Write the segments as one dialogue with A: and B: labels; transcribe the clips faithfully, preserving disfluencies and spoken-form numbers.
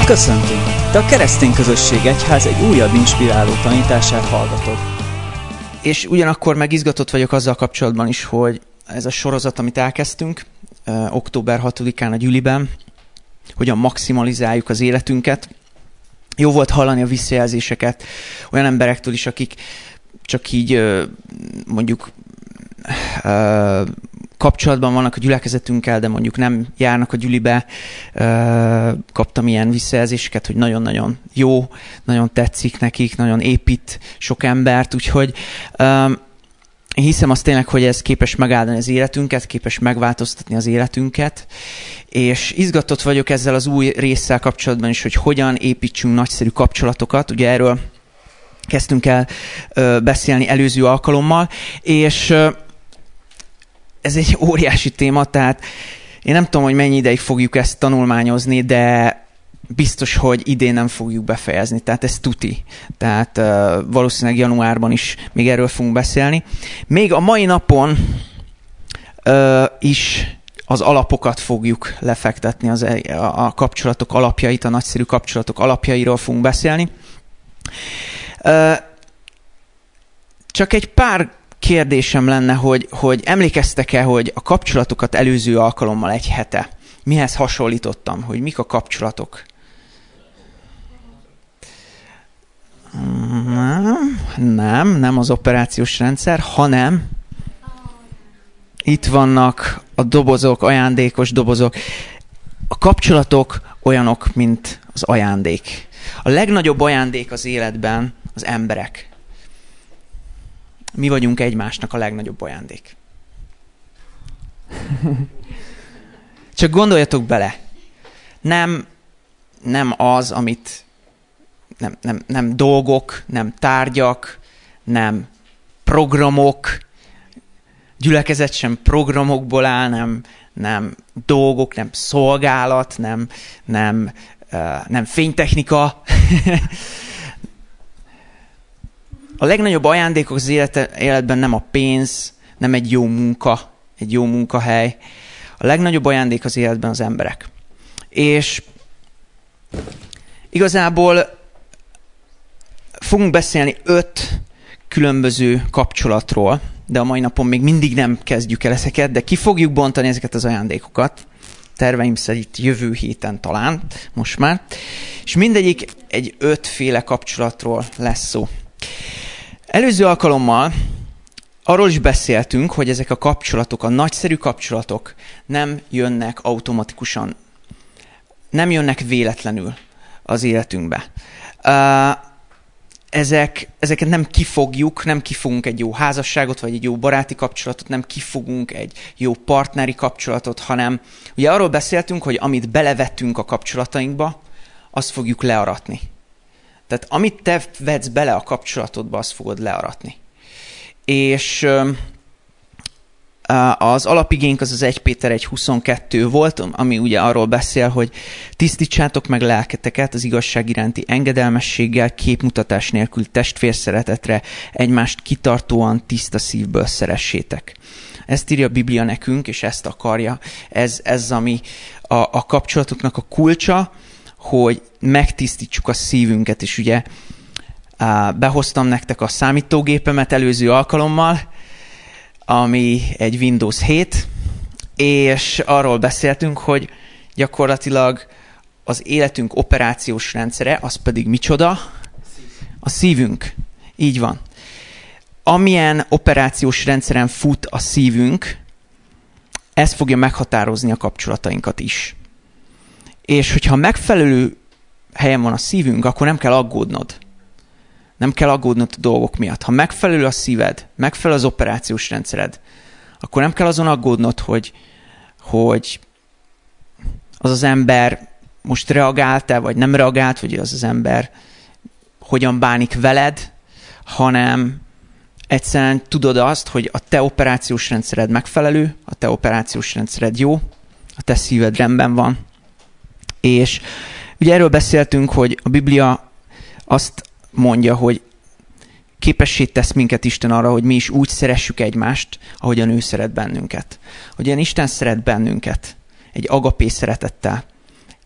A: Köszöntünk! Te a Keresztény Közösség Egyház egy újabb inspiráló tanítását hallgatod.
B: És ugyanakkor megizgatott vagyok azzal kapcsolatban is, hogy ez a sorozat, amit elkezdtünk, október hatodikán a Gyüliben, hogyan maximalizáljuk az életünket. Jó volt hallani a visszajelzéseket olyan emberektől is, akik csak így mondjuk kapcsolatban vannak a gyülekezetünkkel, de mondjuk nem járnak a gyülibe. Kaptam ilyen visszajelzéseket, hogy nagyon-nagyon jó, nagyon tetszik nekik, nagyon épít sok embert, úgyhogy én hiszem azt tényleg, hogy ez képes megáldani az életünket, képes megváltoztatni az életünket, és izgatott vagyok ezzel az új résszel kapcsolatban is, hogy hogyan építsünk nagyszerű kapcsolatokat. Ugye erről kezdtünk el ö, beszélni előző alkalommal, és ö, ez egy óriási téma, tehát én nem tudom, hogy mennyi ideig fogjuk ezt tanulmányozni, de biztos, hogy idén nem fogjuk befejezni, tehát ez tuti. Tehát uh, valószínűleg januárban is még erről fogunk beszélni. Még a mai napon uh, is az alapokat fogjuk lefektetni, az, a, a kapcsolatok alapjait, a nagyszerű kapcsolatok alapjairól fogunk beszélni. Uh, csak egy pár kérdésem lenne, hogy, hogy emlékeztek-e, hogy a kapcsolatokat előző alkalommal egy hete mihez hasonlítottam, hogy mik a kapcsolatok? Nem, nem, nem az operációs rendszer, hanem itt vannak a dobozok, ajándékos dobozok. A kapcsolatok olyanok, mint az ajándék. A legnagyobb ajándék az életben az emberek. Mi vagyunk egymásnak a legnagyobb ajándék. Csak gondoljatok bele. Nem, nem az, amit nem, nem, nem dolgok, nem tárgyak, nem programok, gyülekezet sem programokból áll, nem, nem dolgok, nem szolgálat, nem, nem, uh, nem fénytechnika. A legnagyobb ajándékok az élete, életben nem a pénz, nem egy jó munka, egy jó munkahely. A legnagyobb ajándék az életben az emberek. És igazából fogunk beszélni öt különböző kapcsolatról, de a mai napon még mindig nem kezdjük el ezeket, de ki fogjuk bontani ezeket az ajándékokat. Terveim szerint jövő héten talán, most már. És mindegyik egy ötféle kapcsolatról lesz szó. Előző alkalommal arról is beszéltünk, hogy ezek a kapcsolatok, a nagyszerű kapcsolatok nem jönnek automatikusan, nem jönnek véletlenül az életünkbe. Ezek, ezeket nem kifogjuk, nem kifogunk egy jó házasságot, vagy egy jó baráti kapcsolatot, nem kifogunk egy jó partneri kapcsolatot, hanem ugye arról beszéltünk, hogy amit belevettünk a kapcsolatainkba, azt fogjuk learatni. Tehát amit te vetsz bele a kapcsolatodba, azt fogod learatni. És az alapigénk az az egy Péter egy huszonkettő volt, ami ugye arról beszél, hogy tisztítsátok meg lelketeket az igazság iránti engedelmességgel, képmutatás nélkül testvérszeretetre, egymást kitartóan tiszta szívből szeressétek. Ezt írja a Biblia nekünk, és ezt akarja. Ez, ez ami a, a kapcsolatoknak a kulcsa, hogy megtisztítsuk a szívünket, és ugye behoztam nektek a számítógépemet előző alkalommal, ami egy Windows hét, és arról beszéltünk, hogy gyakorlatilag az életünk operációs rendszere, az pedig micsoda? A szívünk. Így van. Amilyen operációs rendszeren fut a szívünk, ez fogja meghatározni a kapcsolatainkat is. És hogyha megfelelő helyen van a szívünk, akkor nem kell aggódnod. Nem kell aggódnod a dolgok miatt. Ha megfelelő a szíved, megfelelő az operációs rendszered, akkor nem kell azon aggódnod, hogy, hogy az az ember most reagált-e, vagy nem reagált, vagy az az ember hogyan bánik veled, hanem egyszerűen tudod azt, hogy a te operációs rendszered megfelelő, a te operációs rendszered jó, a te szíved rendben van. És ugye erről beszéltünk, hogy a Biblia azt mondja, hogy képessé tesz minket Isten arra, hogy mi is úgy szeressük egymást, ahogyan ő szeret bennünket. Hogyan Isten szeret bennünket egy agapé szeretettel,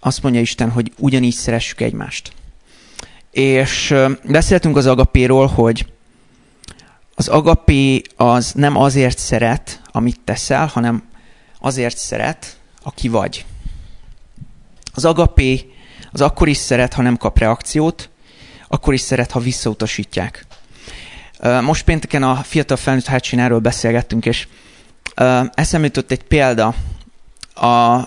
B: azt mondja Isten, hogy ugyanígy szeressük egymást. És beszéltünk az agapéról, hogy az agapé az nem azért szeret, amit teszel, hanem azért szeret, aki vagy. Az agapé az akkor is szeret, ha nem kap reakciót, akkor is szeret, ha visszautasítják. Most pénteken a Fiatal Felnőtt Hátsén erről beszélgettünk, és eszembe jutott egy példa. A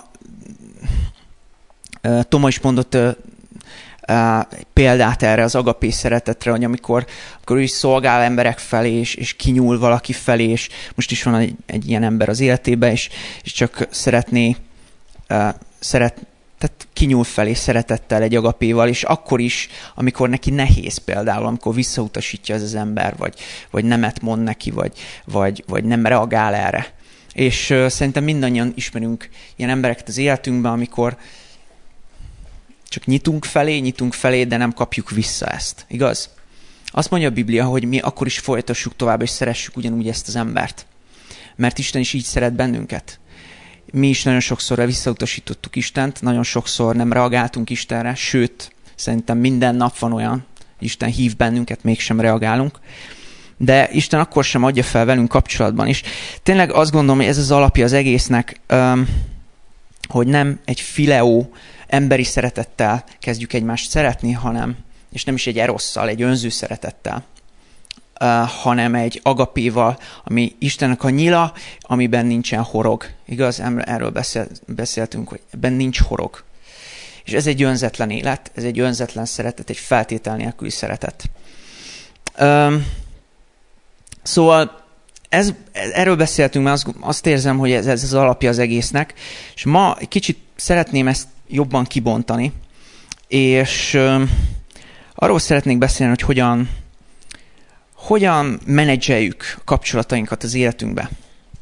B: Toma is mondott egy példát erre az agapé szeretetre, hogy amikor, amikor ő is szolgál emberek felé, és, és kinyúl valaki felé, és most is van egy, egy ilyen ember az életében, és, és csak szeretné, uh, szeret, tehát kinyúl felé szeretettel egy agapéval, és akkor is, amikor neki nehéz például, amikor visszautasítja ez az ember, vagy, vagy nemet mond neki, vagy, vagy, vagy nem reagál erre. És uh, szerintem mindannyian ismerünk ilyen embereket az életünkben, amikor csak nyitunk felé, nyitunk felé, de nem kapjuk vissza ezt. Igaz? Azt mondja a Biblia, hogy mi akkor is folytassuk tovább, és szeressük ugyanúgy ezt az embert. Mert Isten is így szeret bennünket. Mi is nagyon sokszor visszautasítottuk Istent, nagyon sokszor nem reagáltunk Istenre, sőt, szerintem minden nap van olyan, Isten hív bennünket, mégsem reagálunk. De Isten akkor sem adja fel velünk kapcsolatban. És tényleg azt gondolom, hogy ez az alapja az egésznek, hogy nem egy fileó, emberi szeretettel kezdjük egymást szeretni, hanem, és nem is egy erosszal, egy önző szeretettel, uh, hanem egy agapéval, ami Istennek a nyila, amiben nincsen horog. Igaz? Erről beszél, beszéltünk, hogy ebben nincs horog. És ez egy önzetlen élet, ez egy önzetlen szeretet, egy feltétel nélküli szeretet. Um, szóval ez, erről beszéltünk, mert azt, azt érzem, hogy ez, ez az alapja az egésznek, és ma egy kicsit szeretném ezt jobban kibontani, és uh, arról szeretnék beszélni, hogy hogyan, hogyan menedzseljük kapcsolatainkat az életünkbe.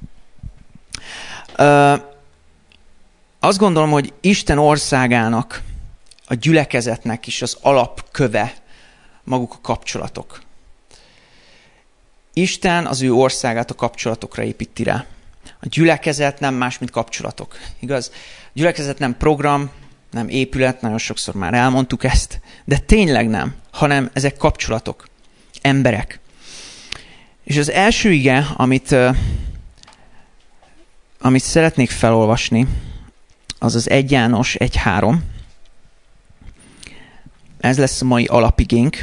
B: Uh, azt gondolom, hogy Isten országának, a gyülekezetnek is az alapköve maguk a kapcsolatok. Isten az ő országát a kapcsolatokra építi rá. A gyülekezet nem más, mint kapcsolatok. Igaz? A gyülekezet nem program, nem épület, nagyon sokszor már elmondtuk ezt, de tényleg nem, hanem ezek kapcsolatok, emberek. És az első ige, amit, uh, amit szeretnék felolvasni, az az egy János egy három. Ez lesz a mai alapigénk.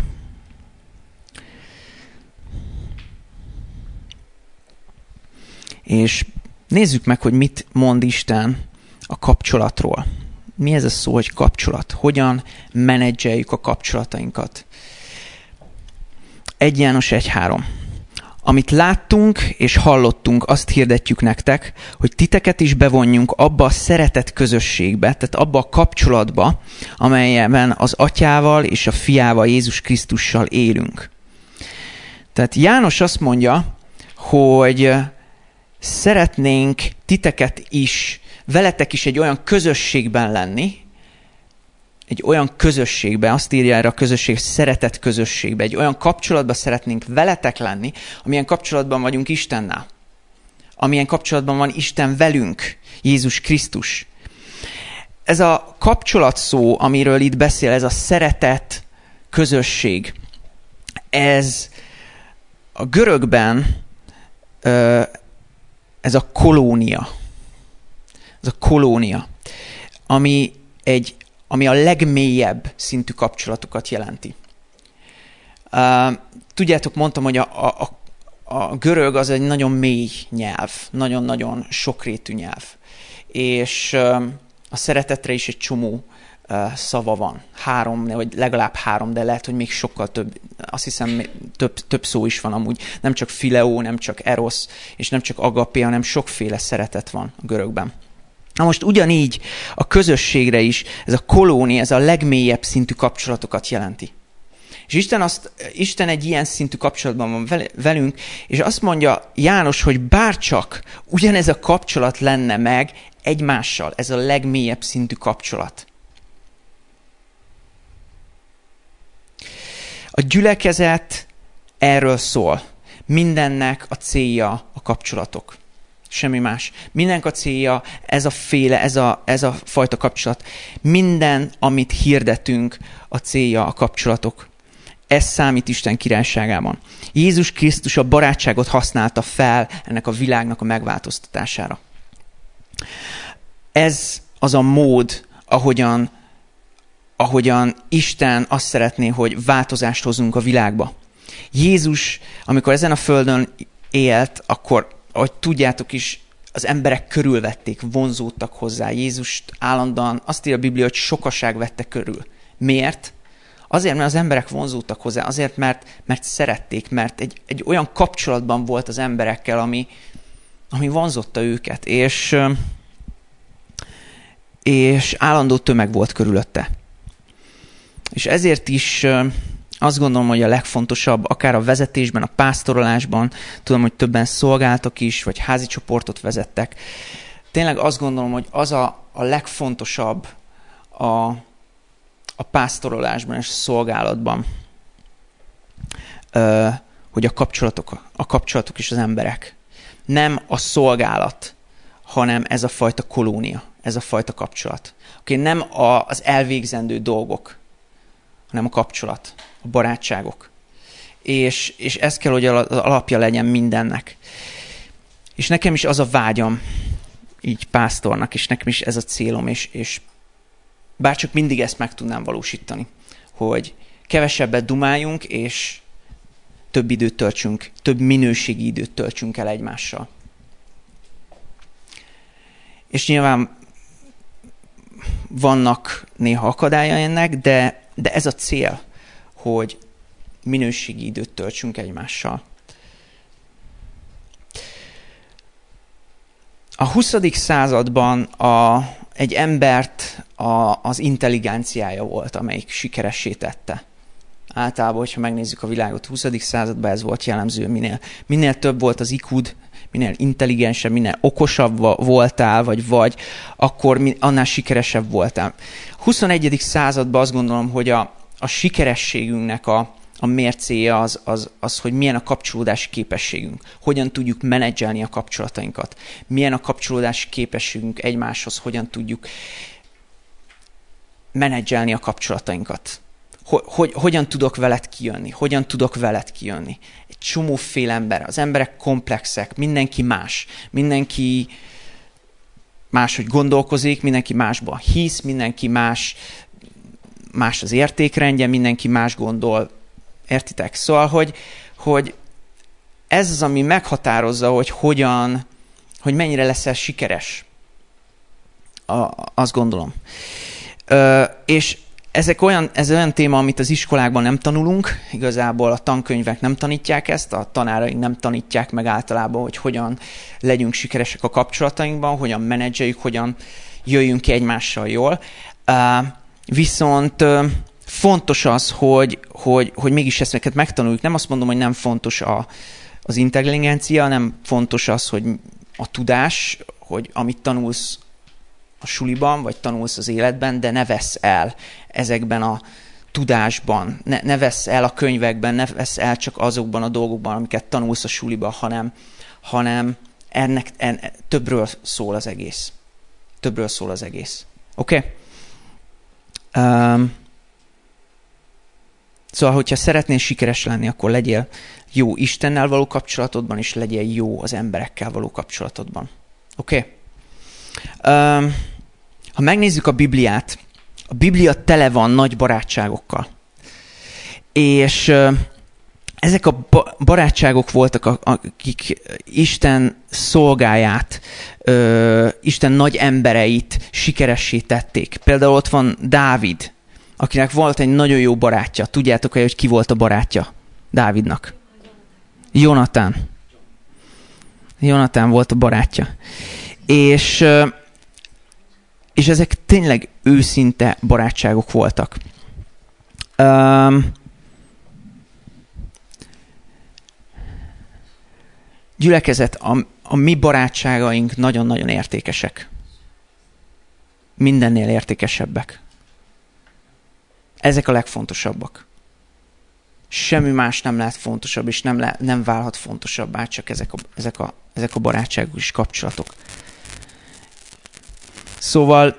B: És nézzük meg, hogy mit mond Isten a kapcsolatról. Mi ez a szó, hogy kapcsolat? Hogyan menedzseljük a kapcsolatainkat? egy János egy három. Amit láttunk és hallottunk, azt hirdetjük nektek, hogy titeket is bevonjunk abba a szeretet közösségbe, tehát abba a kapcsolatba, amelyben az Atyával és a Fiával, Jézus Krisztussal élünk. Tehát János azt mondja, hogy szeretnénk titeket is, veletek is egy olyan közösségben lenni, egy olyan közösségben, azt írja erre a közösség, szeretet közösségben, egy olyan kapcsolatban szeretnénk veletek lenni, amilyen kapcsolatban vagyunk Istennel. Amilyen kapcsolatban van Isten velünk, Jézus Krisztus. Ez a kapcsolat szó, amiről itt beszél, ez a szeretet közösség, ez a görögben ez a kolónia. Ez a kolónia, ami, egy, ami a legmélyebb szintű kapcsolatokat jelenti. Uh, tudjátok, mondtam, hogy a, a, a görög az egy nagyon mély nyelv, nagyon-nagyon sokrétű nyelv. És uh, a szeretetre is egy csomó uh, szava van. Három, vagy legalább három, de lehet, hogy még sokkal több, azt hiszem több, több szó is van amúgy. Nem csak fileó, nem csak erosz, és nem csak agapé, hanem sokféle szeretet van a görögben. Na most ugyanígy a közösségre is ez a kolónia, ez a legmélyebb szintű kapcsolatokat jelenti. És Isten, azt, Isten egy ilyen szintű kapcsolatban van velünk, és azt mondja János, hogy bárcsak ugyanez a kapcsolat lenne meg egymással, ez a legmélyebb szintű kapcsolat. A gyülekezet erről szól. Mindennek a célja a kapcsolatok. Semmi más. Mindenek a célja, ez a féle, ez a, ez a fajta kapcsolat. Minden, amit hirdetünk, a célja a kapcsolatok. Ez számít Isten királyságában. Jézus Krisztus a barátságot használta fel ennek a világnak a megváltoztatására. Ez az a mód, ahogyan, ahogyan Isten azt szeretné, hogy változást hozzunk a világba. Jézus, amikor ezen a földön élt, akkor, ahogy tudjátok is, az emberek körülvették, vonzódtak hozzá. Jézust állandóan azt írja a Biblia, hogy sokaság vette körül. Miért? Azért, mert az emberek vonzódtak hozzá, azért, mert, mert szerették, mert egy, egy olyan kapcsolatban volt az emberekkel, ami, ami vonzotta őket, és, és állandó tömeg volt körülötte. És ezért is azt gondolom, hogy a legfontosabb, akár a vezetésben, a pásztorolásban, tudom, hogy többen szolgáltak is, vagy házi csoportot vezettek. Tényleg azt gondolom, hogy az a, a legfontosabb a, a pásztorolásban és a szolgálatban, hogy a kapcsolatok, a kapcsolatok és az emberek. Nem a szolgálat, hanem ez a fajta kolónia, ez a fajta kapcsolat. Okay, nem a, az elvégzendő dolgok, hanem a kapcsolat, a barátságok. És, és ez kell, hogy az alapja legyen mindennek. És nekem is az a vágyam, így pásztornak, és nekem is ez a célom, és, és bárcsak mindig ezt meg tudnám valósítani, hogy kevesebbet dumáljunk, és több időt töltsünk, több minőségi időt töltsünk el egymással. És nyilván vannak néha akadályai ennek, de, de ez a cél, hogy minőségi időt töltsünk egymással. A huszadik században a, egy embert a, az intelligenciája volt, amelyik sikeressé tette. Általában, hogyha megnézzük a világot, a huszadik században ez volt jellemző, minél, minél több volt az i kúd, minél intelligensebb, minél okosabb voltál, vagy vagy, akkor annál sikeresebb voltál. A huszonegyedik században azt gondolom, hogy a, a sikerességünknek a, a mércéje az, az, az, hogy milyen a kapcsolódási képességünk, hogyan tudjuk menedzselni a kapcsolatainkat, milyen a kapcsolódási képességünk egymáshoz, hogyan tudjuk menedzselni a kapcsolatainkat. Hogy, hogyan tudok veled kijönni, hogyan tudok veled kijönni. Egy csomóféle ember, az emberek komplexek, mindenki más, mindenki máshogy gondolkozik, mindenki másban hisz, mindenki más, más az értékrendje, mindenki más gondol. Értitek? Szóval, hogy, hogy ez az, ami meghatározza, hogy hogyan, hogy mennyire leszel sikeres. A, azt gondolom. Ö, és Ezek olyan, ez olyan téma, amit az iskolákban nem tanulunk, igazából a tankönyvek nem tanítják ezt, a tanáraink nem tanítják meg általában, hogy hogyan legyünk sikeresek a kapcsolatainkban, hogyan menedzseljük, hogyan jöjjünk ki egymással jól. Uh, viszont uh, fontos az, hogy, hogy, hogy mégis ezt megtanuljuk. Nem azt mondom, hogy nem fontos a, az intelligencia, nem fontos az, hogy a tudás, hogy amit tanulsz a suliban, vagy tanulsz az életben, de ne vesz el ezekben a tudásban, ne, ne vesz el a könyvekben, ne vesz el csak azokban a dolgokban, amiket tanulsz a suliban, hanem, hanem ennek en, többről szól az egész. Többről szól az egész. Oké? Okay? Um, szóval, hogyha szeretnél sikeres lenni, akkor legyél jó Istennel való kapcsolatodban, és legyél jó az emberekkel való kapcsolatodban. Oké? Okay? Um, ha megnézzük a Bibliát, a Biblia tele van nagy barátságokkal. És uh, ezek a ba- barátságok voltak, akik Isten szolgáját, uh, Isten nagy embereit sikeressé tették. Például ott van Dávid, akinek volt egy nagyon jó barátja. Tudjátok, hogy ki volt a barátja Dávidnak? Jonatán. Jonatán volt a barátja. És... Uh, És ezek tényleg őszinte barátságok voltak. Um, gyülekezet, a, a mi barátságaink nagyon-nagyon értékesek. Mindennél értékesebbek. Ezek a legfontosabbak. semmi más nem lehet fontosabb, és nem, le, nem válhat fontosabbá, csak ezek a, ezek a, ezek a barátságos kapcsolatok. Szóval,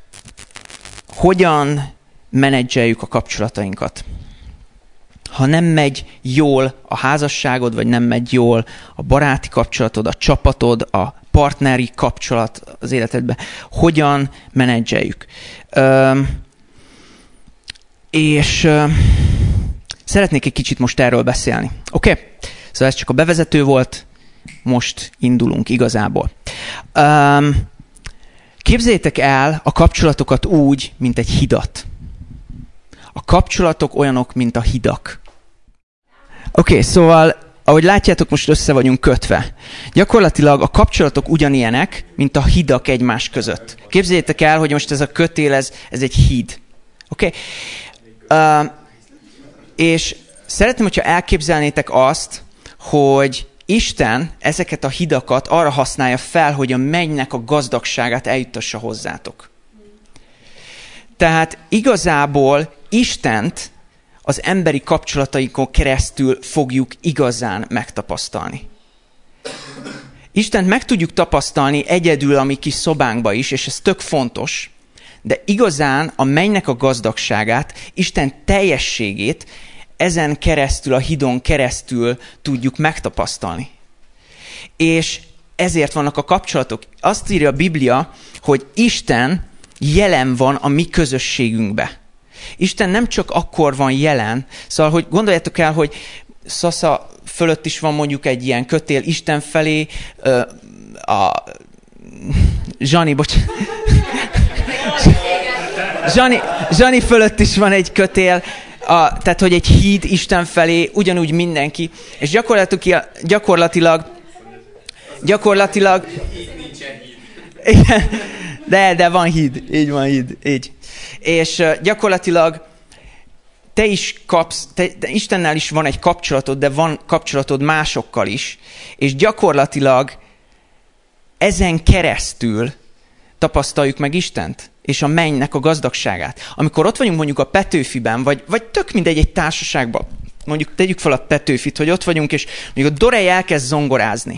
B: hogyan menedzseljük a kapcsolatainkat? Ha nem megy jól a házasságod, vagy nem megy jól a baráti kapcsolatod, a csapatod, a partneri kapcsolat az életedben, hogyan menedzseljük? Üm, és üm, szeretnék egy kicsit most erről beszélni. Oké? Okay? Szóval ez csak a bevezető volt, most indulunk igazából. Üm, képzeljétek el a kapcsolatokat úgy, mint egy hidat. A kapcsolatok olyanok, mint a hidak. Oké, okay, szóval, ahogy látjátok, most össze vagyunk kötve. Gyakorlatilag a kapcsolatok ugyanilyenek, mint a hidak egymás között. Képzeljétek el, hogy most ez a kötél, ez, ez egy híd. Oké? Okay? Uh, és szeretném, hogyha elképzelnétek azt, hogy Isten ezeket a hidakat arra használja fel, hogy a mennynek a gazdagságát eljuttassa hozzátok. Tehát igazából Istent az emberi kapcsolatainkon keresztül fogjuk igazán megtapasztalni. Istent meg tudjuk tapasztalni egyedül a mi kis szobánkba is, és ez tök fontos, de igazán a mennynek a gazdagságát, Isten teljességét ezen keresztül, a hidon keresztül tudjuk megtapasztalni. És ezért vannak a kapcsolatok. Azt írja a Biblia, hogy Isten jelen van a mi közösségünkbe. Isten nem csak akkor van jelen, szóval, hogy gondoljátok el, hogy Szasza fölött is van mondjuk egy ilyen kötél Isten felé, a Zsani, bocs. Zsani, Zsani fölött is van egy kötél, a, tehát, hogy egy híd Isten felé, ugyanúgy mindenki, és gyakorlatilag, gyakorlatilag, gyakorlatilag, igen, de, de van híd, így van híd, így. És uh, gyakorlatilag te is kapsz, te, te Istennel is van egy kapcsolatod, de van kapcsolatod másokkal is, és gyakorlatilag ezen keresztül tapasztaljuk meg Istent, és a mennynek a gazdagságát. Amikor ott vagyunk mondjuk a Petőfiben, vagy, vagy tök mindegy egy társaságban, mondjuk tegyük fel a Petőfit, hogy ott vagyunk, és mondjuk a Dorej elkezd zongorázni.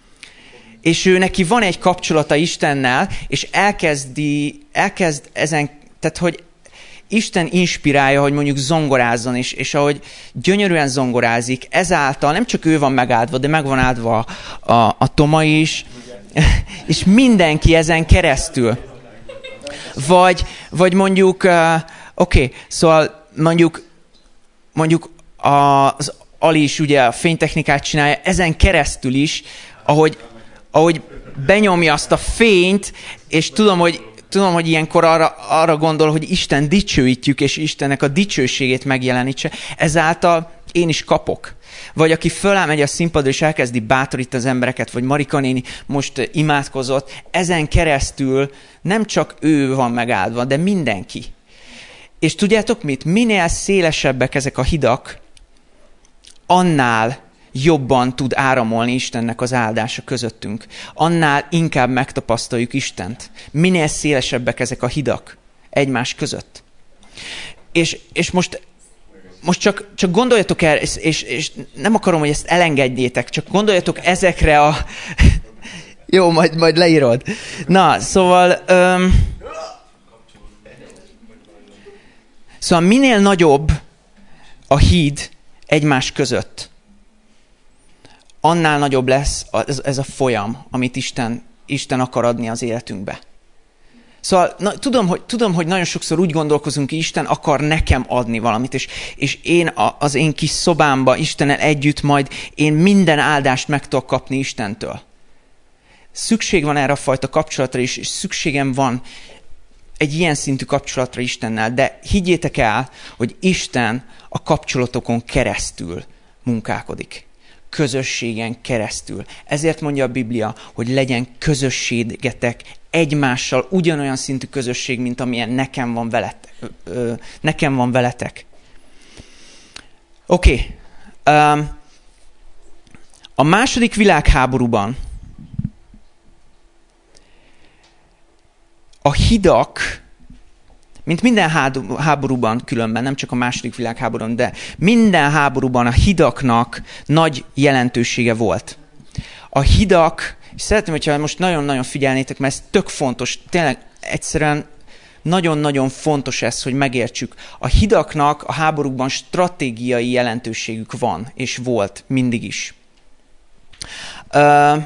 B: És ő neki van egy kapcsolata Istennel, és elkezdi, elkezd ezen, tehát hogy Isten inspirálja, hogy mondjuk zongorázzon, és, és ahogy gyönyörűen zongorázik, ezáltal nem csak ő van megáldva, de meg van áldva a, a, a Toma is, és mindenki ezen keresztül. Vagy, vagy mondjuk, uh, oké, okay, szóval mondjuk, mondjuk az Ali is ugye a fénytechnikát csinálja, ezen keresztül is, ahogy, ahogy benyomja azt a fényt, és tudom, hogy Tudom, hogy ilyenkor arra, arra gondol, hogy Isten dicsőítjük, és Istennek a dicsőségét megjelenítse. Ezáltal én is kapok. Vagy aki föláll a színpadra, és elkezdi bátorítani az embereket, vagy Marika néni most imádkozott, ezen keresztül nem csak ő van megáldva, de mindenki. És tudjátok mit? Minél szélesebbek ezek a hidak, annál jobban tud áramolni Istennek az áldása közöttünk. Annál inkább megtapasztaljuk Istent. Minél szélesebbek ezek a hidak egymás között. És, és most, most csak, csak gondoljatok el, és, és, és nem akarom, hogy ezt elengedjétek, csak gondoljatok ezekre a... Jó, majd, majd leírod. Na, szóval... Öm... Szóval minél nagyobb a híd egymás között, annál nagyobb lesz ez, ez a folyam, amit Isten, Isten akar adni az életünkbe. Szóval na, tudom, hogy, tudom, hogy nagyon sokszor úgy gondolkozunk, hogy Isten akar nekem adni valamit, és, és én a, az én kis szobámba Istennel együtt majd én minden áldást meg tudok kapni Istentől. Szükség van erre a fajta kapcsolatra is, és szükségem van egy ilyen szintű kapcsolatra Istennel, de higgyétek el, hogy Isten a kapcsolatokon keresztül munkálkodik. Közösségen keresztül. Ezért mondja a Biblia, hogy legyen közösségetek egymással, ugyanolyan szintű közösség, mint amilyen nekem van veletek. Ö, nekem van veletek. Oké. Okay. Um, a második világháborúban a hidak mint minden háborúban különben, nem csak a második világháborúban, de minden háborúban a hidaknak nagy jelentősége volt. A hidak, és szeretném, hogyha most nagyon-nagyon figyelnétek, mert ez tök fontos, tényleg egyszerűen nagyon-nagyon fontos ez, hogy megértsük. A hidaknak a háborúkban stratégiai jelentőségük van, és volt mindig is. Uh,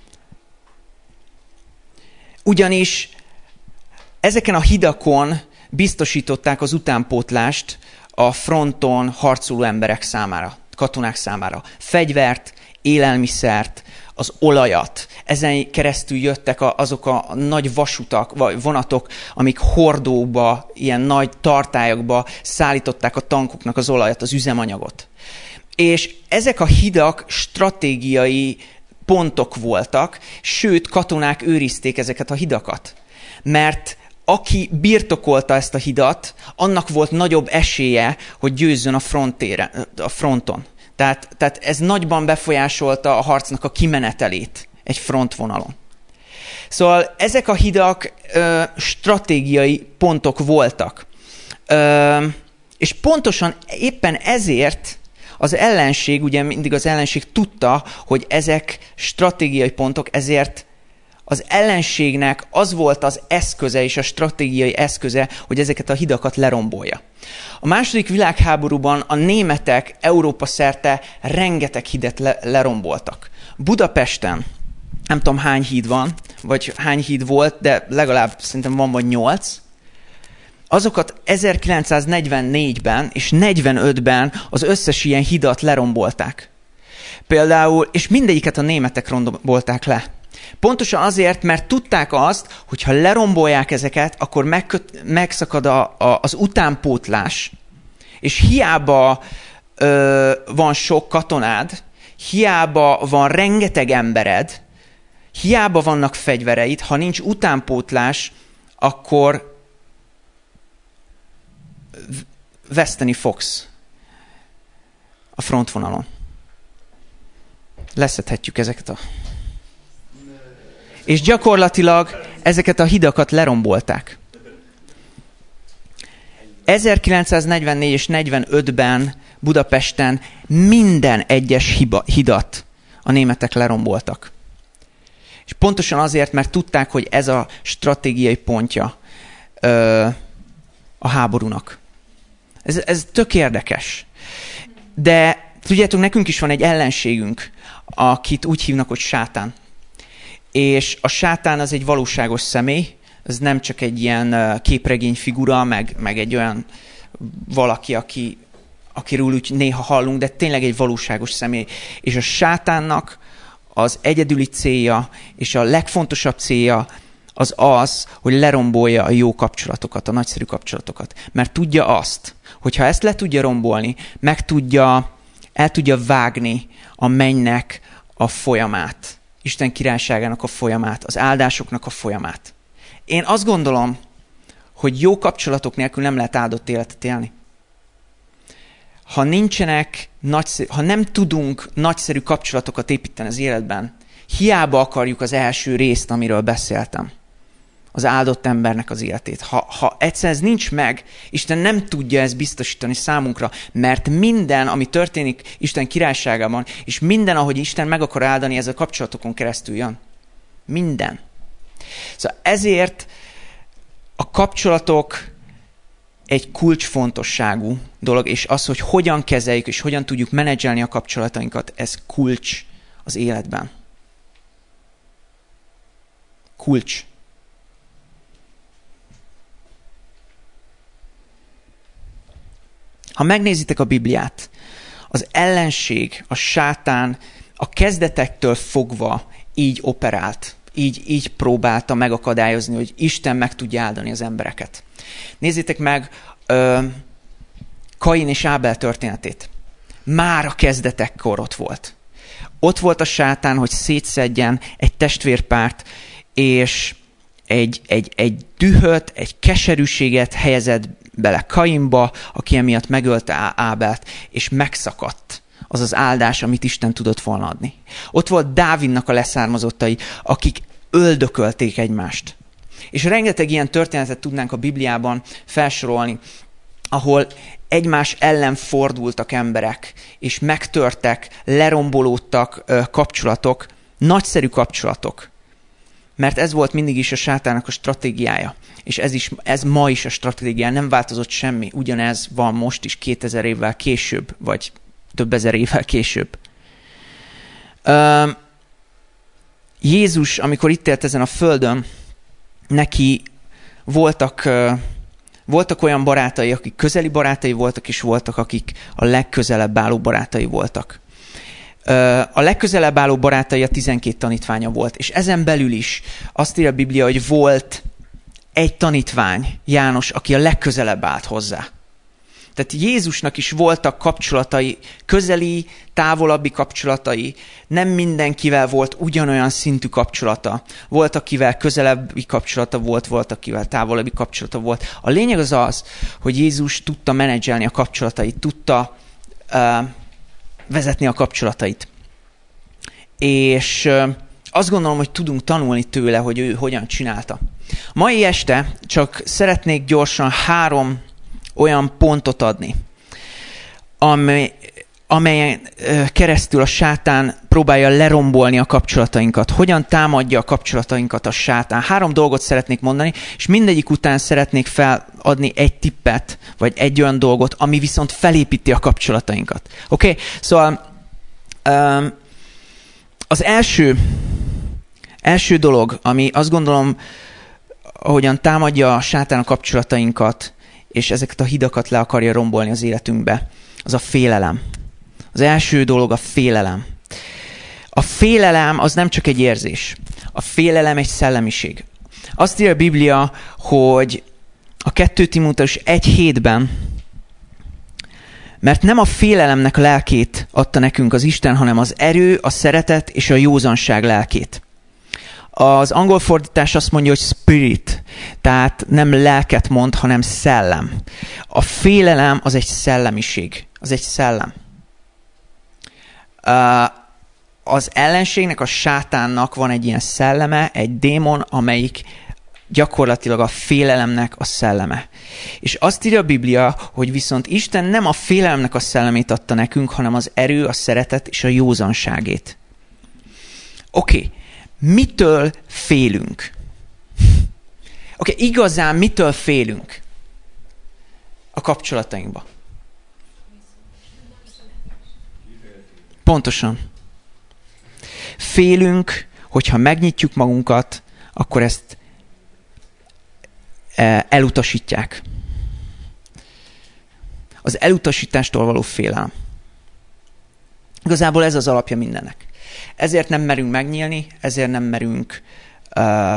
B: ugyanis ezeken a hidakon biztosították az utánpótlást a fronton harcoló emberek számára, katonák számára. Fegyvert, élelmiszert, az olajat. Ezen keresztül jöttek azok a nagy vasutak, vagy vonatok, amik hordókba, ilyen nagy tartályokba szállították a tankoknak az olajat, az üzemanyagot. És ezek a hidak stratégiai pontok voltak, sőt, katonák őrizték ezeket a hidakat. Mert aki birtokolta ezt a hidat, annak volt nagyobb esélye, hogy győzzön a, frontéren, a fronton. Tehát, tehát ez nagyban befolyásolta a harcnak a kimenetelét egy frontvonalon. Szóval ezek a hidak ö, stratégiai pontok voltak. Ö, és pontosan éppen ezért az ellenség, ugye mindig az ellenség tudta, hogy ezek stratégiai pontok, ezért az ellenségnek az volt az eszköze és a stratégiai eszköze, hogy ezeket a hidakat lerombolja. A második világháborúban a németek Európa szerte rengeteg hidet le- leromboltak. Budapesten nem tudom hány híd van, vagy hány híd volt, de legalább szerintem van vagy nyolc. Azokat ezerkilencszáznegyvennégyben és negyvenötben az összes ilyen hidat lerombolták. Például, és mindegyiket a németek rombolták le. Pontosan azért, mert tudták azt, hogy ha lerombolják ezeket, akkor megköt, megszakad a, a, az utánpótlás, és hiába ö, van sok katonád, hiába van rengeteg embered, hiába vannak fegyvereid, ha nincs utánpótlás, akkor veszteni fogsz a frontvonalon. Leszedhetjük ezeket a... És gyakorlatilag ezeket a hidakat lerombolták. ezerkilencszáznegyvennégy és negyvenötben Budapesten minden egyes hiba, hidat a németek leromboltak. És pontosan azért, mert tudták, hogy ez a stratégiai pontja ö, a háborúnak. Ez, ez tök érdekes. De tudjátok, nekünk is van egy ellenségünk, akit úgy hívnak, hogy sátán. És a sátán az egy valóságos személy, ez nem csak egy ilyen képregény figura, meg, meg egy olyan valaki, aki, akiről úgy néha hallunk, de tényleg egy valóságos személy. És a sátánnak az egyedüli célja, és a legfontosabb célja az az, hogy lerombolja a jó kapcsolatokat, a nagyszerű kapcsolatokat. Mert tudja azt, hogyha ezt le tudja rombolni, meg tudja, el tudja vágni a mennynek a folyamát, Isten királyságának a folyamát, az áldásoknak a folyamát. Én azt gondolom, hogy jó kapcsolatok nélkül nem lehet áldott életet élni. Ha nincsenek, nagyszerű, ha nem tudunk nagyszerű kapcsolatokat építeni az életben, hiába akarjuk az első részt, amiről beszéltem, az áldott embernek az életét. Ha, ha egyszer ez nincs meg, Isten nem tudja ezt biztosítani számunkra, mert minden, ami történik Isten királyságában, és minden, ahogy Isten meg akar áldani, ez a kapcsolatokon keresztül jön. Minden. Szóval ezért a kapcsolatok egy kulcsfontosságú dolog, és az, hogy hogyan kezeljük, és hogyan tudjuk menedzselni a kapcsolatainkat, ez kulcs az életben. Kulcs. Ha megnézitek a Bibliát, az ellenség, a sátán a kezdetektől fogva így operált, így, így próbálta megakadályozni, hogy Isten meg tudja áldani az embereket. Nézzétek meg ö, Kain és Ábel történetét. Már a kezdetekkor ott volt. Ott volt a sátán, hogy szétszedjen egy testvérpárt, és egy, egy, egy dühöt, egy keserűséget helyezett bele Kainba, aki emiatt megölte Ábelt, és megszakadt az az áldás, amit Isten tudott volna adni. Ott volt Dávidnak a leszármazottai, akik öldökölték egymást. És rengeteg ilyen történetet tudnánk a Bibliában felsorolni, ahol egymás ellen fordultak emberek, és megtörtek, lerombolódtak kapcsolatok, nagyszerű kapcsolatok. Mert ez volt mindig is a sátának a stratégiája. És ez, is, ez ma is a stratégia, nem változott semmi. Ugyanez van most is kétezer évvel később, vagy több ezer évvel később. Uh, Jézus, amikor itt élt ezen a földön, neki voltak, uh, voltak olyan barátai, akik közeli barátai voltak, és voltak, akik a legközelebb álló barátai voltak. Uh, a legközelebb álló barátai a tizenkét tanítványa volt, és ezen belül is azt írja a Biblia, hogy volt egy tanítvány, János, aki a legközelebb állt hozzá. Tehát Jézusnak is voltak kapcsolatai, közeli, távolabbi kapcsolatai, nem mindenkivel volt ugyanolyan szintű kapcsolata. Volt, akivel közelebbi kapcsolata volt, volt, akivel távolabbi kapcsolata volt. A lényeg az az, hogy Jézus tudta menedzselni a kapcsolatait, tudta uh, vezetni a kapcsolatait. És uh, azt gondolom, hogy tudunk tanulni tőle, hogy ő hogyan csinálta. Mai este csak szeretnék gyorsan három olyan pontot adni, amely, amelyen keresztül a sátán próbálja lerombolni a kapcsolatainkat. Hogyan támadja a kapcsolatainkat a sátán. Három dolgot szeretnék mondani, és mindegyik után szeretnék feladni egy tippet, vagy egy olyan dolgot, ami viszont felépíti a kapcsolatainkat. Oké? Okay? Szóval um, az első, első dolog, ami azt gondolom, ahogyan támadja a sátán a kapcsolatainkat, és ezeket a hidakat le akarja rombolni az életünkbe, az a félelem. Az első dolog a félelem. A félelem az nem csak egy érzés. A félelem egy szellemiség. Azt írja a Biblia, hogy a kettő Timóteus egy hétben, mert nem a félelemnek a lelkét adta nekünk az Isten, hanem az erő, a szeretet és a józanság lelkét. Az angol fordítás azt mondja, hogy spirit, tehát nem lelket mond, hanem szellem. A félelem az egy szellemiség, az egy szellem. Az ellenségnek, a sátánnak van egy ilyen szelleme, egy démon, amelyik gyakorlatilag a félelemnek a szelleme. És azt írja a Biblia, hogy viszont Isten nem a félelemnek a szellemét adta nekünk, hanem az erő, a szeretet és a józanságét. Oké. Okay. Mitől félünk? Oké, okay, igazán mitől félünk a kapcsolatainkba? Pontosan. Félünk, hogyha megnyitjuk magunkat, akkor ezt elutasítják. Az elutasítástól való félelem. Igazából ez az alapja mindennek. Ezért nem merünk megnyílni, ezért nem merünk uh,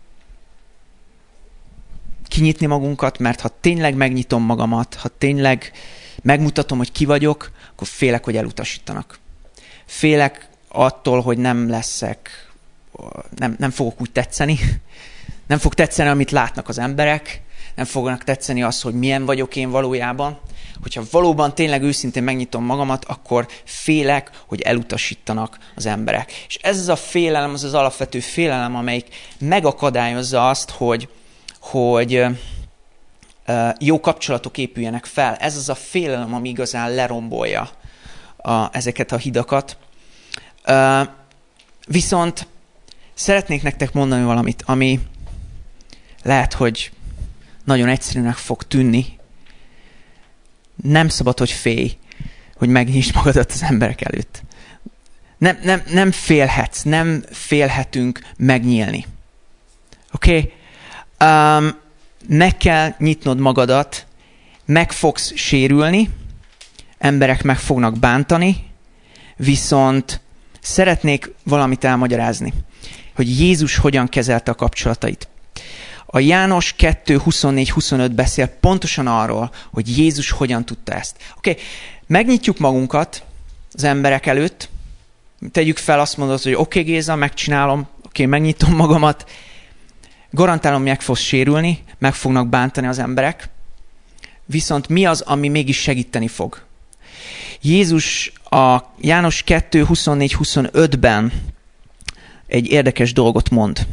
B: kinyitni magunkat, mert ha tényleg megnyitom magamat, ha tényleg megmutatom, hogy ki vagyok, akkor félek, hogy elutasítanak. Félek attól, hogy nem leszek, nem, nem fogok úgy tetszeni, nem fog tetszeni, amit látnak az emberek, nem fognak tetszeni az, hogy milyen vagyok én valójában. Hogyha valóban tényleg őszintén megnyitom magamat, akkor félek, hogy elutasítanak az emberek. És ez az a félelem, az az alapvető félelem, amelyik megakadályozza azt, hogy, hogy uh, jó kapcsolatok épüljenek fel. Ez az a félelem, ami igazán lerombolja a, ezeket a hidakat. Uh, viszont szeretnék nektek mondani valamit, ami lehet, hogy nagyon egyszerűnek fog tűnni. Nem szabad, hogy félj, hogy megnyisd magadat az emberek előtt. Nem, nem, nem félhetsz, nem félhetünk megnyílni. Oké? Okay? Um, meg kell nyitnod magadat, meg fogsz sérülni, emberek meg fognak bántani, viszont szeretnék valamit elmagyarázni, hogy Jézus hogyan kezelte a kapcsolatait. A János kettő huszonnégy huszonöt beszél pontosan arról, hogy Jézus hogyan tudta ezt. Oké, okay, megnyitjuk magunkat az emberek előtt, tegyük fel, azt mondod, hogy oké, okay, Géza, megcsinálom, oké, okay, megnyitom magamat, garantálom, meg fogsz sérülni, meg fognak bántani az emberek, viszont mi az, ami mégis segíteni fog? Jézus a János kettő huszonnégy huszonötben egy érdekes dolgot mond.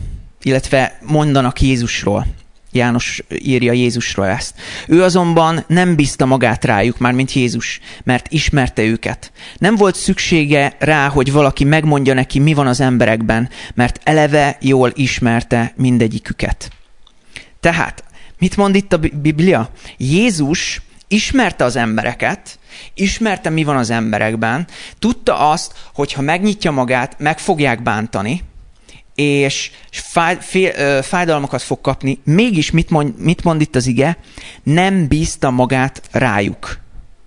B: illetve mondanak Jézusról. János írja Jézusról ezt. Ő azonban nem bízta magát rájuk, mármint Jézus, mert ismerte őket. Nem volt szüksége rá, hogy valaki megmondja neki, mi van az emberekben, mert eleve jól ismerte mindegyiküket. Tehát, mit mond itt a Biblia? Jézus ismerte az embereket, ismerte, mi van az emberekben, tudta azt, hogy ha megnyitja magát, meg fogják bántani, és fáj, fél, fájdalmakat fog kapni, mégis mit mond, mit mond itt az ige? Nem bízta magát rájuk.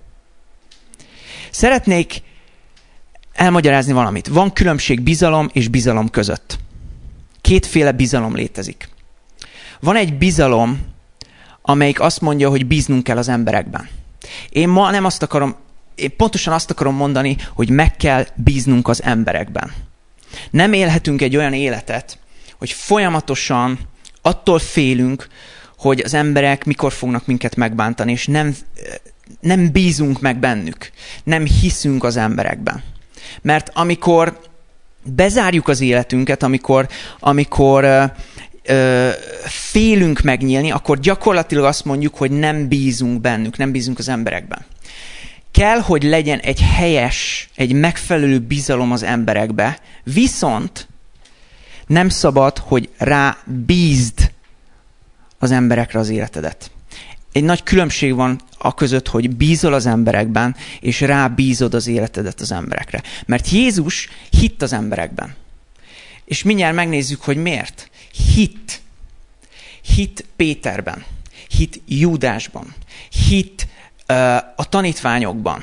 B: Szeretnék elmagyarázni valamit. Van különbség bizalom és bizalom között. Kétféle bizalom létezik. Van egy bizalom, amelyik azt mondja, hogy bíznunk kell az emberekben. Én ma nem azt akarom, én pontosan azt akarom mondani, hogy meg kell bíznunk az emberekben. Nem élhetünk egy olyan életet, hogy folyamatosan attól félünk, hogy az emberek mikor fognak minket megbántani, és nem, nem bízunk meg bennük. Nem hiszünk az emberekben. Mert amikor bezárjuk az életünket, amikor, amikor ö, ö, félünk megnyílni, akkor gyakorlatilag azt mondjuk, hogy nem bízunk bennük, nem bízunk az emberekben. Kell, hogy legyen egy helyes, egy megfelelő bizalom az emberekbe, viszont nem szabad, hogy rá bízd az emberekre az életedet. Egy nagy különbség van a között, hogy bízol az emberekben, és rá bízod az életedet az emberekre. Mert Jézus hitt az emberekben. És mindjárt megnézzük, hogy miért. Hitt. Hitt Péterben. Hitt Júdásban. Hitt a tanítványokban.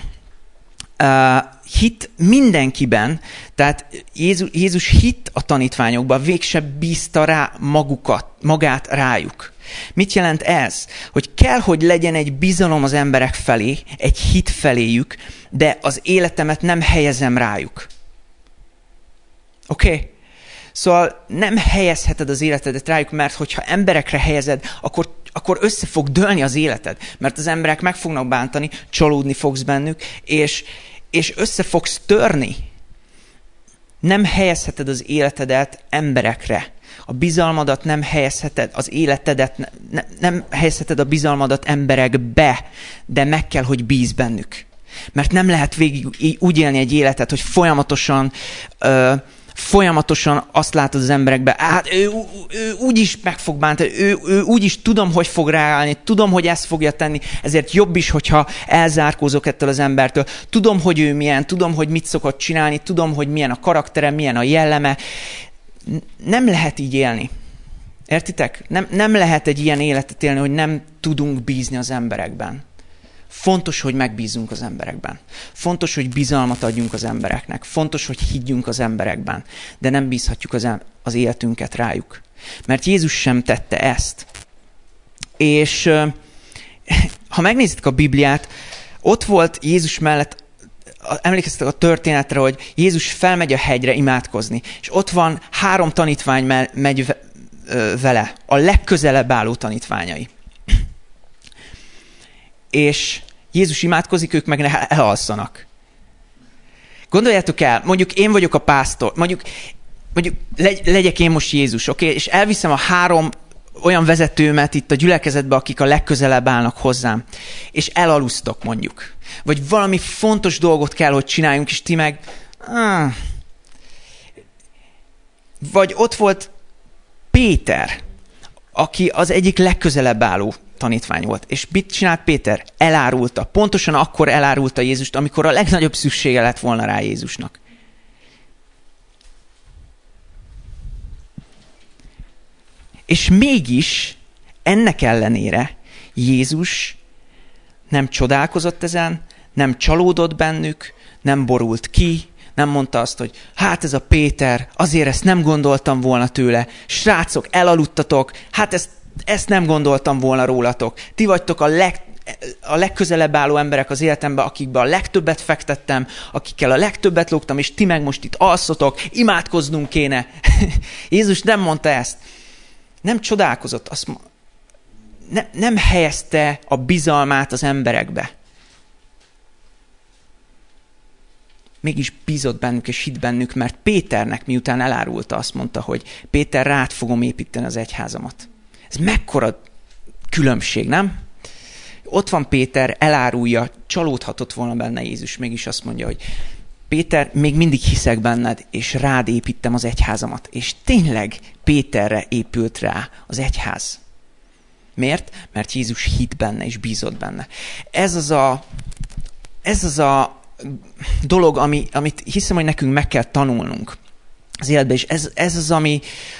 B: Hitt mindenkiben, tehát Jézus, Jézus hitt a tanítványokban, végse bízta rá magukat, magát rájuk. Mit jelent ez? Hogy kell, hogy legyen egy bizalom az emberek felé, egy hit feléjük, de az életemet nem helyezem rájuk. Oké? Okay? Szóval nem helyezheted az életedet rájuk, mert hogyha emberekre helyezed, akkor akkor össze fog dőlni az életed, mert az emberek meg fognak bántani, csalódni fogsz bennük, és, és össze fogsz törni. Nem helyezheted az életedet emberekre. A bizalmadat nem helyezheted, az életedet ne, nem helyezheted a bizalmadat emberekbe, de meg kell, hogy bíz bennük. Mert nem lehet végig úgy élni egy életet, hogy folyamatosan... Ö, Folyamatosan azt látod az emberekbe, hát ő, ő úgyis meg fog bántani, ő, ő úgyis tudom, hogy fog ráállni, tudom, hogy ezt fogja tenni, ezért jobb is, hogyha elzárkózok ettől az embertől. Tudom, hogy ő milyen, tudom, hogy mit szokott csinálni, tudom, hogy milyen a karaktere, milyen a jelleme. Nem lehet így élni. Értitek? Nem, nem lehet egy ilyen életet élni, hogy nem tudunk bízni az emberekben. Fontos, hogy megbízunk az emberekben. Fontos, hogy bizalmat adjunk az embereknek. Fontos, hogy higgyünk az emberekben. De nem bízhatjuk az, az életünket rájuk. Mert Jézus sem tette ezt. És ha megnézitek a Bibliát, ott volt Jézus mellett, emlékeztetek a történetre, hogy Jézus felmegy a hegyre imádkozni. És ott van három tanítvány megy vele, a legközelebb álló tanítványai. És Jézus imádkozik, ők meg elalszanak. Gondoljátok el, mondjuk én vagyok a pásztor, mondjuk, mondjuk legyek én most Jézus, oké? Okay? És elviszem a három olyan vezetőmet itt a gyülekezetbe, akik a legközelebb állnak hozzám, és elalusztok mondjuk. Vagy valami fontos dolgot kell, hogy csináljunk, és ti meg... Ah. Vagy ott volt Péter, aki az egyik legközelebb álló tanítvány volt. És mit csinált Péter? Elárulta. Pontosan akkor elárulta Jézust, amikor a legnagyobb szüksége lett volna rá Jézusnak. És mégis ennek ellenére Jézus nem csodálkozott ezen, nem csalódott bennük, nem borult ki, nem mondta azt, hogy hát ez a Péter, azért ezt nem gondoltam volna tőle. Srácok, elaludtatok, hát ezt, ezt nem gondoltam volna rólatok. Ti vagytok a, leg, a legközelebb álló emberek az életemben, akikbe a legtöbbet fektettem, akikkel a legtöbbet lógtam, és ti meg most itt alszotok, imádkoznunk kéne. Jézus nem mondta ezt. Nem csodálkozott, azt, ne, nem helyezte a bizalmát az emberekbe. mégis bízott bennük és hitt bennük, mert Péternek miután elárulta, azt mondta, hogy Péter, rád fogom építeni az egyházamat. Ez mekkora különbség, nem? Ott van Péter, elárulja, csalódhatott volna benne Jézus, mégis azt mondja, hogy Péter, még mindig hiszek benned, és rád építem az egyházamat. És tényleg Péterre épült rá az egyház. Miért? Mert Jézus hitt benne, és bízott benne. Ez az a, ez az a dolog, ami, amit hiszem, hogy nekünk meg kell tanulnunk az életben, és ez, ez az, ami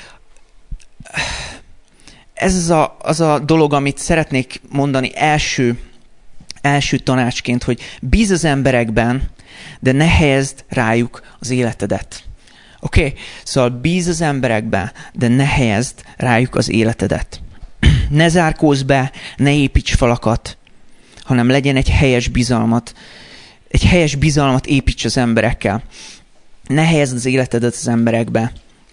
B: ez az a, az a dolog, amit szeretnék mondani első, első tanácsként, hogy bízz az emberekben, de ne helyezd rájuk az életedet. Oké? Okay? Szóval bízz az emberekben, de ne helyezd rájuk az életedet. Ne zárkózz be, ne építs falakat, hanem legyen egy helyes bizalmat. Egy helyes bizalmat építs az emberekkel. Ne helyezd az életedet az emberekbe,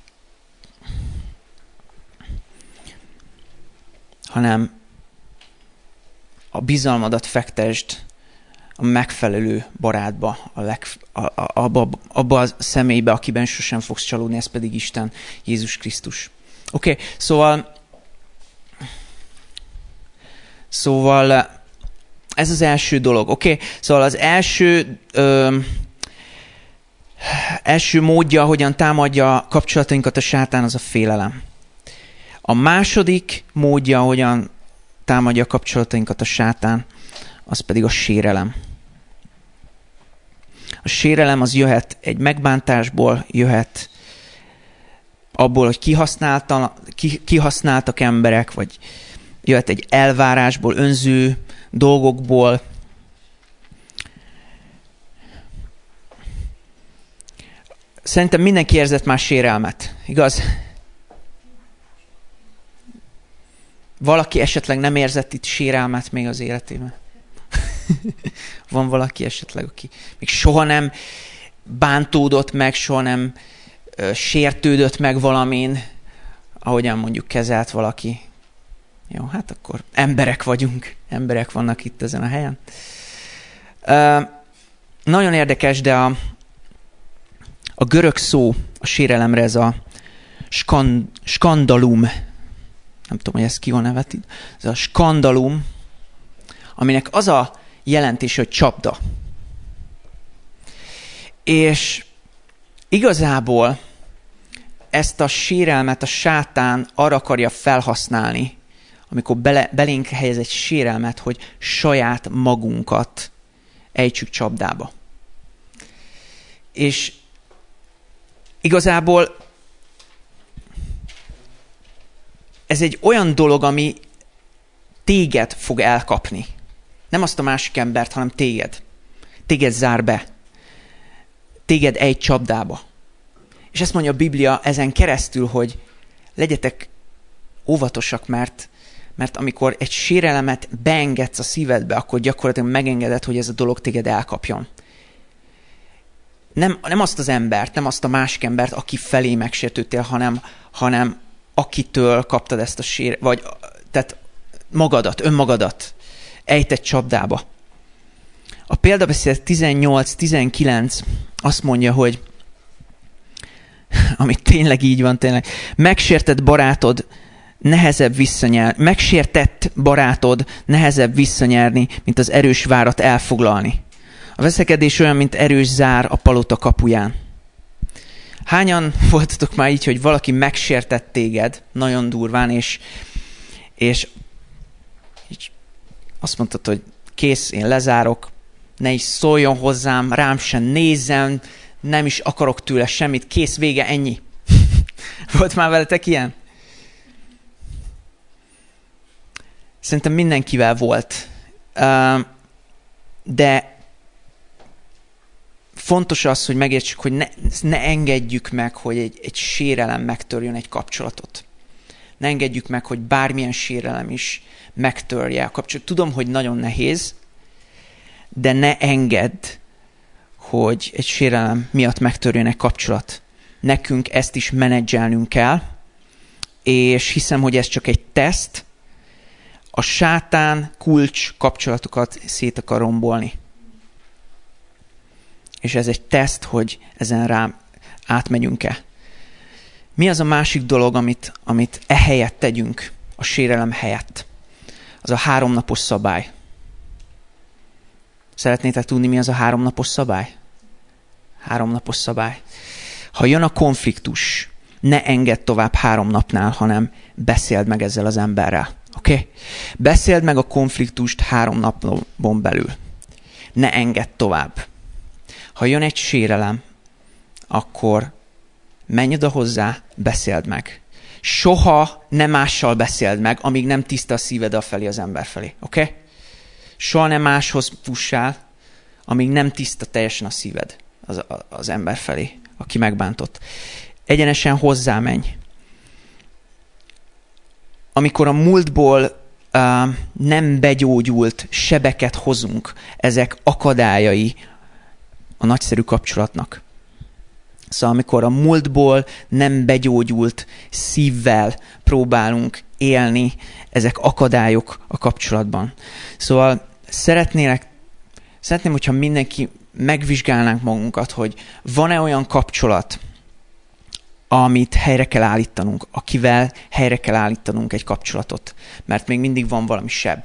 B: hanem a bizalmadat fektesd a megfelelő barátba, a leg, a, a, abba, abba a személybe, akiben sosem fogsz csalódni, ez pedig Isten, Jézus Krisztus. Oké, okay, szóval szóval ez az első dolog, oké? Okay? Szóval az első ö, első módja, hogyan támadja kapcsolatainkat a sátán, az a félelem. A második módja, hogyan támadja a kapcsolatainkat a sátán, az pedig a sérelem. A sérelem az jöhet egy megbántásból, jöhet abból, hogy kihasználtak emberek, vagy jöhet egy elvárásból, önző dolgokból. Szerintem mindenki érzett már sérelmet, igaz? Valaki esetleg nem érzett itt sérelmet még az életében? Van valaki esetleg, aki még soha nem bántódott meg, soha nem ö, sértődött meg valamin, ahogyan mondjuk kezelt valaki. Jó, hát akkor emberek vagyunk, emberek vannak itt ezen a helyen. Ö, nagyon érdekes, de a, a görög szó a sérelemre ez a skand, skandalum, nem tudom, hogy ez ki van nevet, ez a skandalum, aminek az a jelentés, hogy csapda. És igazából ezt a sérelmet a sátán arra akarja felhasználni, amikor bele, belénk helyez egy sérelmet, hogy saját magunkat ejtsük csapdába. És igazából ez egy olyan dolog, ami téged fog elkapni. Nem azt a másik embert, hanem téged. Téged zár be. Téged egy csapdába. És ezt mondja a Biblia ezen keresztül, hogy legyetek óvatosak, mert, mert amikor egy sérelemet beengedsz a szívedbe, akkor gyakorlatilag megengeded, hogy ez a dolog téged elkapjon. Nem, nem azt az embert, nem azt a másik embert, aki felé megsértődtél, hanem, hanem akitől kaptad ezt a sér, vagy tehát magadat, önmagadat ejtett csapdába. A példabeszéd tizennyolc tizenkilenc azt mondja, hogy ami tényleg így van, tényleg, megsértett barátod nehezebb visszanyerni, megsértett barátod nehezebb visszanyerni, mint az erős várat elfoglalni. A veszekedés olyan, mint erős zár a palota kapuján. Hányan voltatok már így, hogy valaki megsértett téged nagyon durván, és, és így azt mondtad, hogy kész, én lezárok, ne is szóljon hozzám, rám sem nézzen, nem is akarok tőle semmit, kész, vége, ennyi. Volt már veletek ilyen? Szerintem mindenkivel volt. De fontos az, hogy megértsük, hogy ne, ne engedjük meg, hogy egy, egy sérelem megtörjön egy kapcsolatot. Ne engedjük meg, hogy bármilyen sérelem is megtörje a kapcsolatot. Tudom, hogy nagyon nehéz, de ne engedd, hogy egy sérelem miatt megtörjön egy kapcsolat. Nekünk ezt is menedzselnünk kell, és hiszem, hogy ez csak egy teszt. A sátán kulcs kapcsolatokat szét akar rombolni. és ez egy teszt, hogy ezen rá átmegyünk-e. Mi az a másik dolog, amit, amit ehelyett tegyünk, a sérelem helyett? Az a háromnapos szabály. Szeretnétek tudni, mi az a háromnapos szabály? Háromnapos szabály. Ha jön a konfliktus, ne engedd tovább három napnál, hanem beszéld meg ezzel az emberrel. Oké? Okay? Beszéld meg a konfliktust három napon belül. Ne engedd tovább. Ha jön egy sérelem, akkor menj oda hozzá, beszéld meg. Soha nem mással beszéld meg, amíg nem tiszta a szíved afelé az ember felé. Oké? Okay? Soha nem máshoz fussál, amíg nem tiszta teljesen a szíved az, az ember felé, aki megbántott. Egyenesen hozzá menj. Amikor a múltból uh, nem begyógyult sebeket hozunk, ezek akadályai a nagyszerű kapcsolatnak. Szóval amikor a múltból nem begyógyult szívvel próbálunk élni, ezek akadályok a kapcsolatban. Szóval szeretnélek, szeretném, hogyha mindenki megvizsgálnánk magunkat, hogy van-e olyan kapcsolat, amit helyre kell állítanunk, akivel helyre kell állítanunk egy kapcsolatot, mert még mindig van valami seb.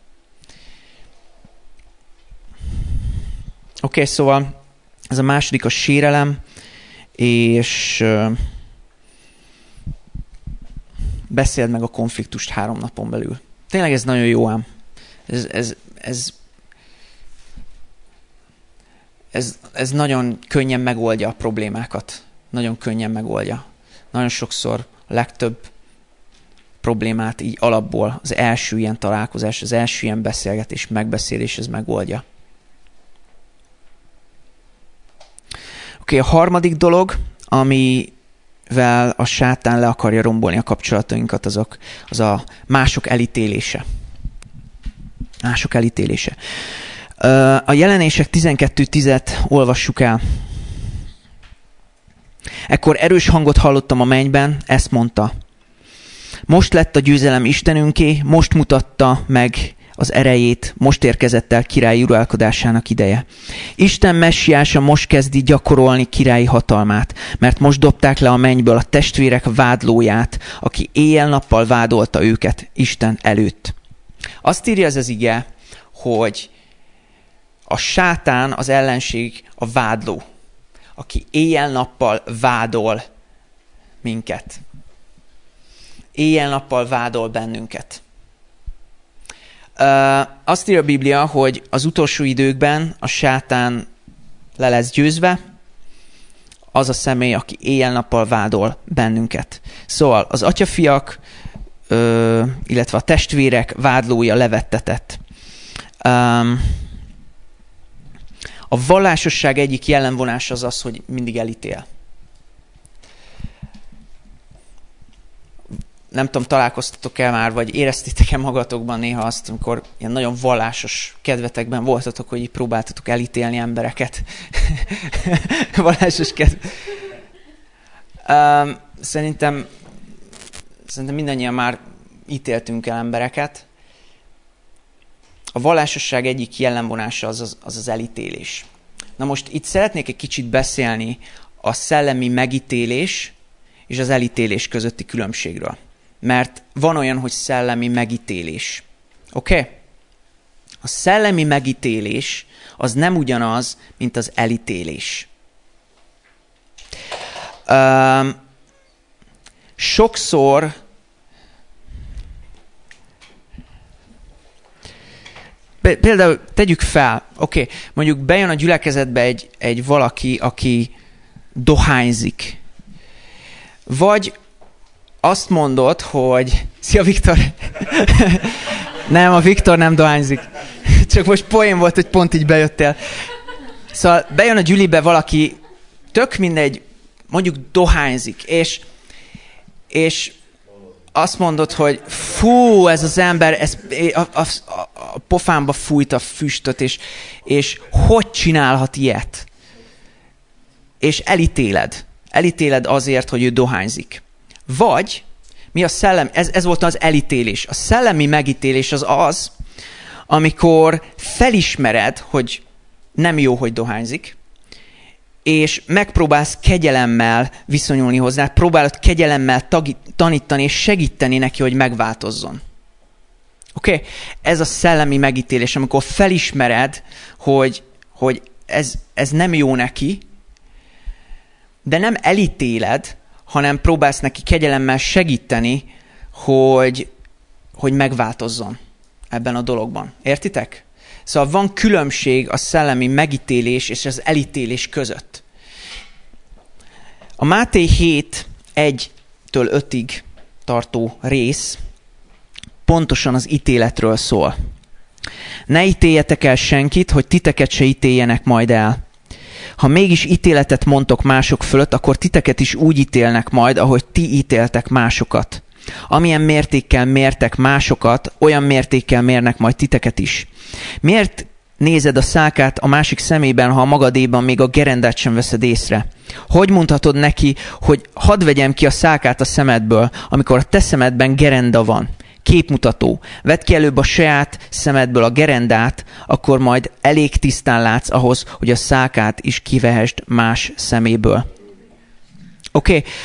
B: Oké, okay, szóval ez a második a sérelem, és uh, beszéld meg a konfliktust három napon belül. Tényleg ez nagyon jó ám. Ez, ez, ez, ez, ez nagyon könnyen megoldja a problémákat. Nagyon könnyen megoldja. Nagyon sokszor a legtöbb problémát így alapból az első ilyen találkozás, az első ilyen beszélgetés, megbeszélés, ez megoldja. Oké, okay, a harmadik dolog, amivel a sátán le akarja rombolni a kapcsolatainkat, azok, az a mások elítélése. Mások elítélése. A Jelenések tizenkettő tízet olvassuk el. Ekkor erős hangot hallottam a mennyben, ezt mondta. Most lett a győzelem Istenünké, most mutatta meg az erejét, most érkezett el királyi uralkodásának ideje. Isten messiása most kezdi gyakorolni királyi hatalmát, mert most dobták le a mennyből a testvérek vádlóját, aki éjjel-nappal vádolta őket Isten előtt. Azt írja ez az ige, hogy a sátán, az ellenség a vádló, aki éjjel-nappal vádol minket. Éjjel-nappal vádol bennünket. Uh, azt írja a Biblia, hogy az utolsó időkben a sátán le lesz győzve, az a személy, aki éjjel-nappal vádol bennünket. Szóval az atyafiak, uh, illetve a testvérek vádlója levettetett. Um, a vallásosság egyik jellemvonása az az, hogy mindig elítél. Nem tudom, találkoztatok-e már, vagy éreztétek-e magatokban néha azt, amikor ilyen nagyon vallásos kedvetekben voltatok, hogy így próbáltatok elítélni embereket. Vallásos kedv. Um, szerintem, szerintem mindannyian már ítéltünk el embereket. A vallásosság egyik jellemvonása az az, az az elítélés. Na most itt szeretnék egy kicsit beszélni a szellemi megítélés és az elítélés közötti különbségről. Mert van olyan, hogy szellemi megítélés. Oké? Okay? A szellemi megítélés az nem ugyanaz, mint az elítélés. Um, sokszor például tegyük fel, oké, okay, mondjuk bejön a gyülekezetbe egy, egy valaki, aki dohányzik. Vagy azt mondod, hogy... Szia, Viktor! Nem, a Viktor nem dohányzik. Csak most poén volt, hogy pont így bejöttél. Szóval bejön a gyülibe valaki, tök mindegy, mondjuk dohányzik, és, és azt mondod, hogy fú, ez az ember, ez, a, a, a pofámba fújt a füstöt, és, és hogy csinálhat ilyet? És elítéled. Elítéled azért, hogy ő dohányzik. Vagy, mi a szellem, ez, ez volt az elítélés. A szellemi megítélés az az, amikor felismered, hogy nem jó, hogy dohányzik, és megpróbálsz kegyelemmel viszonyulni hozzá, próbálod kegyelemmel tagi, tanítani és segíteni neki, hogy megváltozzon. Oké? Okay? Ez a szellemi megítélés, amikor felismered, hogy, hogy ez, ez nem jó neki, de nem elítéled, hanem próbálsz neki kegyelemmel segíteni, hogy, hogy megváltozzon ebben a dologban. Értitek? Szóval van különbség a szellemi megítélés és az elítélés között. A Máté hét egytől ötig tartó rész pontosan az ítéletről szól. Ne ítéljetek el senkit, hogy titeket se ítéljenek majd el. Ha mégis ítéletet mondtok mások fölött, akkor titeket is úgy ítélnek majd, ahogy ti ítéltek másokat. Amilyen mértékkel mértek másokat, olyan mértékkel mérnek majd titeket is. Miért nézed a szálkát a másik szemében, ha a magadéban még a gerendát sem veszed észre? Hogy mondhatod neki, hogy hadd vegyem ki a szálkát a szemedből, amikor a te szemedben gerenda van? Képmutató. Vedd ki előbb a saját szemedből a gerendát, akkor majd elég tisztán látsz ahhoz, hogy a szálkát is kivehesd más szeméből. Oké. Okay.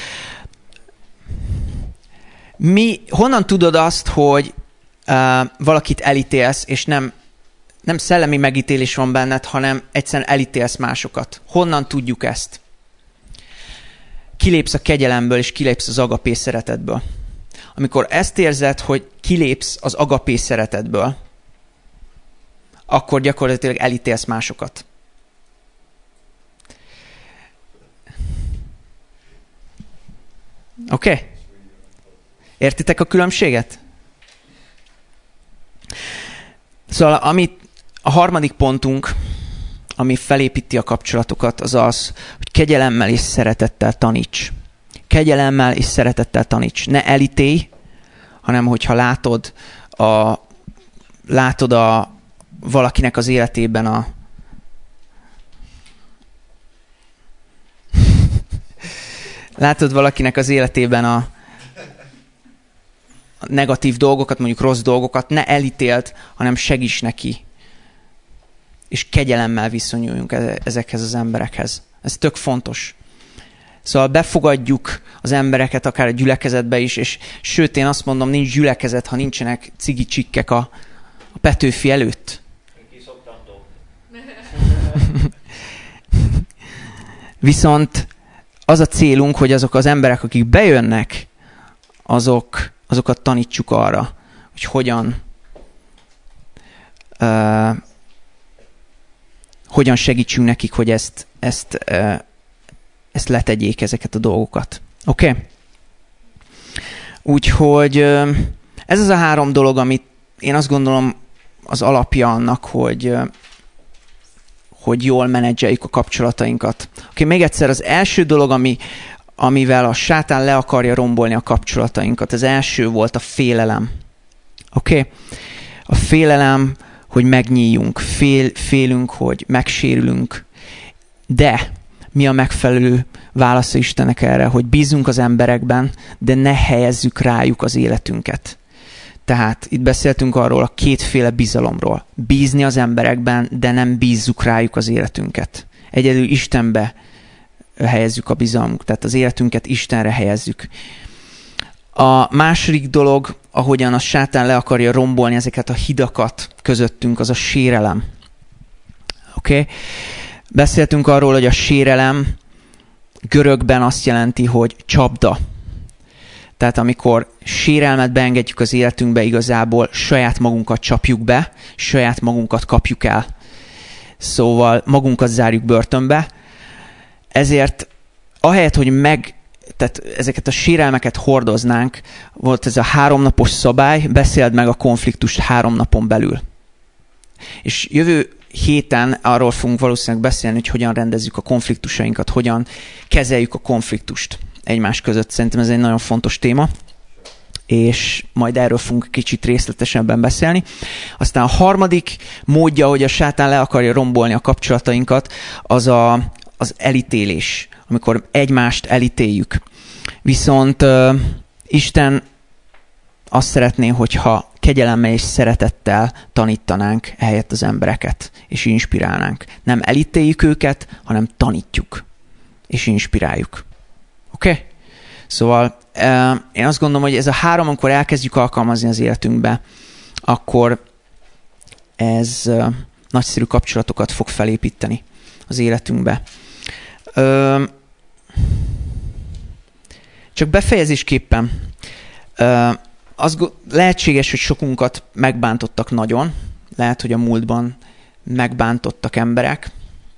B: Mi, honnan tudod azt, hogy uh, valakit elítélsz, és nem, nem szellemi megítélés van benned, hanem egyszerűen elítélsz másokat? Honnan tudjuk ezt? Kilépsz a kegyelemből, és kilépsz az agapé szeretetből. Amikor ezt érzed, hogy kilépsz az agapé szeretetből, akkor gyakorlatilag elítélsz másokat. Oké? Okay? Értitek a különbséget? Szóval amit a harmadik pontunk, ami felépíti a kapcsolatokat, az az, hogy kegyelemmel és szeretettel taníts. Kegyelemmel és szeretettel taníts. Ne elítélj, hanem hogyha látod a, látod a valakinek az életében a látod valakinek az életében a negatív dolgokat, mondjuk rossz dolgokat, ne elítéld, hanem segíts neki. És kegyelemmel viszonyuljunk ezekhez az emberekhez. Ez tök fontos. Szóval befogadjuk az embereket akár a gyülekezetbe is, és sőt, én azt mondom, nincs gyülekezet, ha nincsenek cigi csikkek a, a Petőfi előtt. Viszont az a célunk, hogy azok az emberek, akik bejönnek, azok, azokat tanítsuk arra, hogy hogyan uh, hogyan segítsünk nekik, hogy ezt, ezt, uh, ezt letegyék, ezeket a dolgokat. Oké? Okay? Úgyhogy uh, ez az a három dolog, amit én azt gondolom az alapja annak, hogy, uh, hogy jól menedzseljük a kapcsolatainkat. Oké, okay, még egyszer az első dolog, ami, amivel a sátán le akarja rombolni a kapcsolatainkat, az első volt a félelem. Oké? Okay? A félelem, hogy megnyíljunk, fél, félünk, hogy megsérülünk, de mi a megfelelő válasz Istennek erre, hogy bízunk az emberekben, de ne helyezzük rájuk az életünket. Tehát itt beszéltünk arról a kétféle bizalomról. Bízni az emberekben, de nem bízzuk rájuk az életünket. Egyedül Istenbe helyezzük a bizalmunk, tehát az életünket Istenre helyezzük. A második dolog, ahogyan a sátán le akarja rombolni ezeket a hidakat közöttünk, az a sérelem. Oké? Okay? Beszéltünk arról, hogy a sérelem görögben azt jelenti, hogy csapda. Tehát amikor sérelmet beengedjük az életünkbe, igazából saját magunkat csapjuk be, saját magunkat kapjuk el. Szóval magunkat zárjuk börtönbe. Ezért ahelyett, hogy meg, tehát ezeket a sérelmeket hordoznánk, volt ez a háromnapos szabály, beszéld meg a konfliktust három napon belül. És jövő héten arról fogunk valószínűleg beszélni, hogy hogyan rendezzük a konfliktusainkat, hogyan kezeljük a konfliktust egymás között. Szerintem ez egy nagyon fontos téma, és majd erről fogunk kicsit részletesebben beszélni. Aztán a harmadik módja, hogy a sátán le akarja rombolni a kapcsolatainkat, az a, az elítélés, amikor egymást elítéljük. Viszont uh, Isten azt szeretné, hogyha kegyelemmel és szeretettel tanítanánk ehelyett az embereket, és inspirálnánk. Nem elítéljük őket, hanem tanítjuk. és inspiráljuk. Oké? Okay? Szóval uh, én azt gondolom, hogy ez a három, amikor elkezdjük alkalmazni az életünkbe, akkor ez uh, nagyszerű kapcsolatokat fog felépíteni az életünkbe. Uh, csak befejezésképpen uh, az lehetséges, hogy sokunkat megbántottak nagyon, lehet, hogy a múltban megbántottak emberek,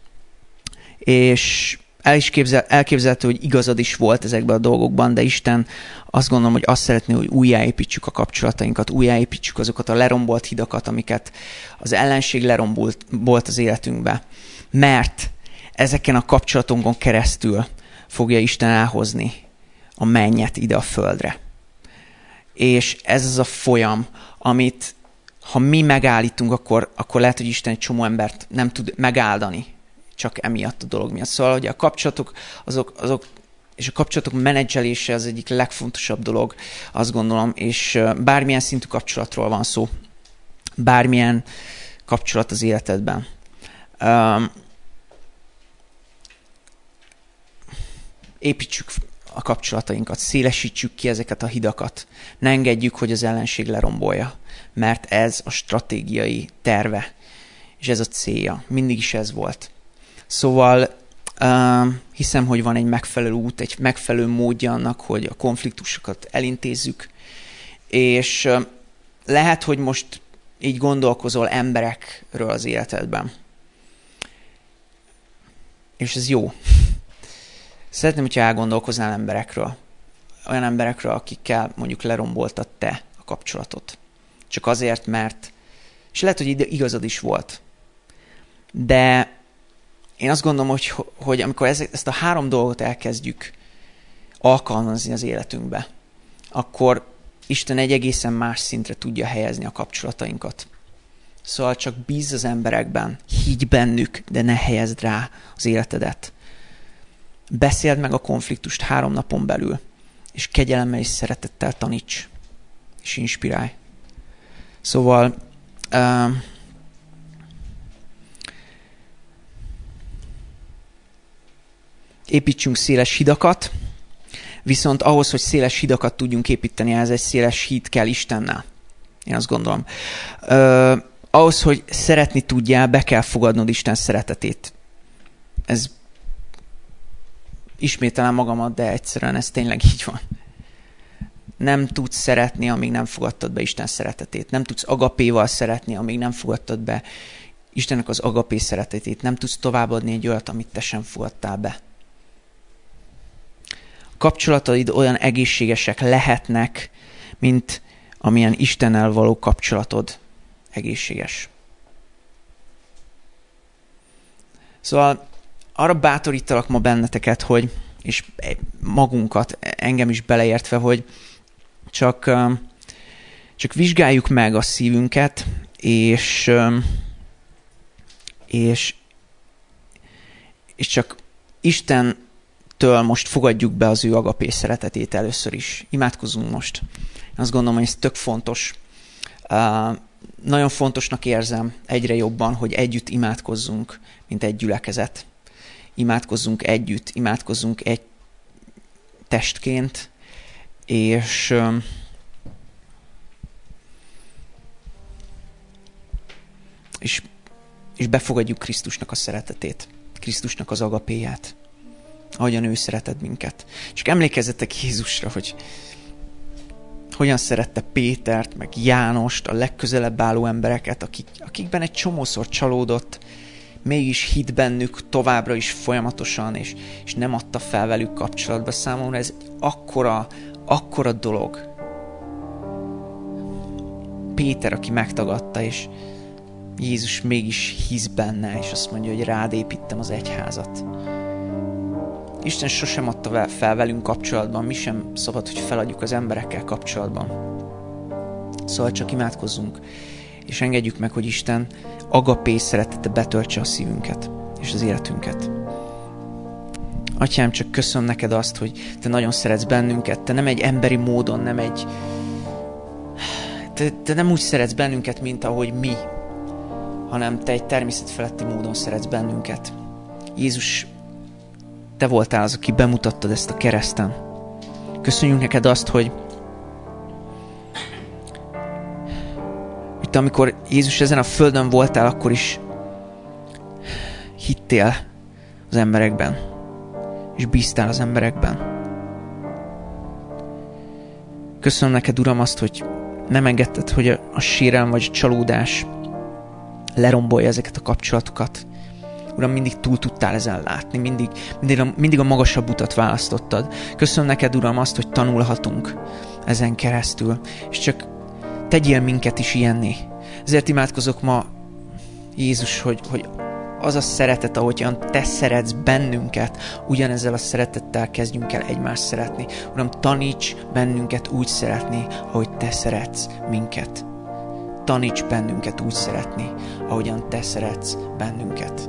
B: és el is képzel, elképzelhető, hogy igazad is volt ezekben a dolgokban, de Isten azt gondolom, hogy azt szeretné, hogy újjáépítsük a kapcsolatainkat, újjáépítsük azokat a lerombolt hidakat, amiket az ellenség lerombolt az életünkbe. Mert ezeken a kapcsolatunkon keresztül fogja Isten elhozni a mennyet ide a földre. És ez az a folyam, amit ha mi megállítunk, akkor, akkor lehet, hogy Isten egy csomó embert nem tud megáldani, csak emiatt a dolog miatt. Szóval, hogy a kapcsolatok, azok, azok, és a kapcsolatok menedzselése az egyik legfontosabb dolog, azt gondolom, és bármilyen szintű kapcsolatról van szó, bármilyen kapcsolat az életedben. Um, építsük a kapcsolatainkat, szélesítsük ki ezeket a hidakat. Ne engedjük, hogy az ellenség lerombolja, mert ez a stratégiai terve, és ez a célja. Mindig is ez volt. Szóval uh, hiszem, hogy van egy megfelelő út, egy megfelelő módja annak, hogy a konfliktusokat elintézzük, és uh, lehet, hogy most így gondolkozol emberekről az életedben. És ez jó. Szeretném, hogyha elgondolkoznál emberekről. Olyan emberekről, akikkel mondjuk leromboltad te a kapcsolatot. Csak azért, mert... És lehet, hogy igazad is volt. De én azt gondolom, hogy, hogy amikor ezt a három dolgot elkezdjük alkalmazni az életünkbe, akkor Isten egy egészen más szintre tudja helyezni a kapcsolatainkat. Szóval csak bízz az emberekben, higgy bennük, de ne helyezd rá az életedet. Beszéld meg a konfliktust három napon belül, és kegyelemmel és szeretettel taníts, és inspirálj. Szóval uh, építsünk széles hidakat, viszont ahhoz, hogy széles hidakat tudjunk építeni, ez egy széles híd kell Istennel. Én azt gondolom. Uh, ahhoz, hogy szeretni tudjál, be kell fogadnod Isten szeretetét. Ez ismételem magamat, de egyszerűen ez tényleg így van. Nem tudsz szeretni, amíg nem fogadtad be Isten szeretetét. Nem tudsz agapéval szeretni, amíg nem fogadtad be Istennek az agapé szeretetét. Nem tudsz továbbadni egy olyat, amit te sem fogadtál be. A kapcsolataid olyan egészségesek lehetnek, mint amilyen Istennel való kapcsolatod egészséges. Szóval arra bátorítalak ma benneteket, hogy, és magunkat, engem is beleértve, hogy csak, csak vizsgáljuk meg a szívünket, és, és, és csak Istentől most fogadjuk be az ő agapé szeretetét először is. Imádkozzunk most. Én azt gondolom, hogy ez tök fontos. Uh, nagyon fontosnak érzem egyre jobban, hogy együtt imádkozzunk, mint egy gyülekezet. Imádkozzunk együtt, imádkozzunk egy testként, és, és, és befogadjuk Krisztusnak a szeretetét, Krisztusnak az agapéját, ahogyan ő szeretett minket. Csak emlékezzetek Jézusra, hogy hogyan szerette Pétert, meg Jánost, a legközelebb álló embereket, akik, akikben egy csomószor csalódott, mégis hitt bennük továbbra is folyamatosan, és, és nem adta fel velük kapcsolatba. Számomra ez akkora, akkora dolog. Péter, aki megtagadta, és Jézus mégis hisz benne, és azt mondja, hogy rád építem az egyházat. Isten sosem adta fel velünk kapcsolatban, mi sem szabad, hogy feladjuk az emberekkel kapcsolatban. Szóval csak imádkozzunk, és engedjük meg, hogy Isten agapé szeretete betöltse a szívünket és az életünket. Atyám, csak köszönöm neked azt, hogy te nagyon szeretsz bennünket, te nem egy emberi módon, nem egy... Te, te nem úgy szeretsz bennünket, mint ahogy mi, hanem te egy természetfeletti módon szeretsz bennünket. Jézus, Te voltál az, aki bemutattad ezt a kereszten. Köszönjük neked azt, hogy Te, amikor Jézus ezen a földön voltál, akkor is hittél az emberekben, és bíztál az emberekben. Köszönöm neked, Uram, azt, hogy nem engedted, hogy a, a sérelem vagy a csalódás lerombolja ezeket a kapcsolatokat. Uram, mindig túl tudtál ezen látni, mindig, mindig, a, mindig a magasabb utat választottad. Köszönöm neked, Uram, azt, hogy tanulhatunk ezen keresztül, és csak tegyél minket is ilyenné. Ezért imádkozok ma, Jézus, hogy, hogy az a szeretet, ahogyan Te szeretsz bennünket, ugyanezzel a szeretettel kezdjünk el egymást szeretni. Uram, taníts bennünket úgy szeretni, ahogy Te szeretsz minket. Taníts bennünket úgy szeretni, ahogyan Te szeretsz bennünket.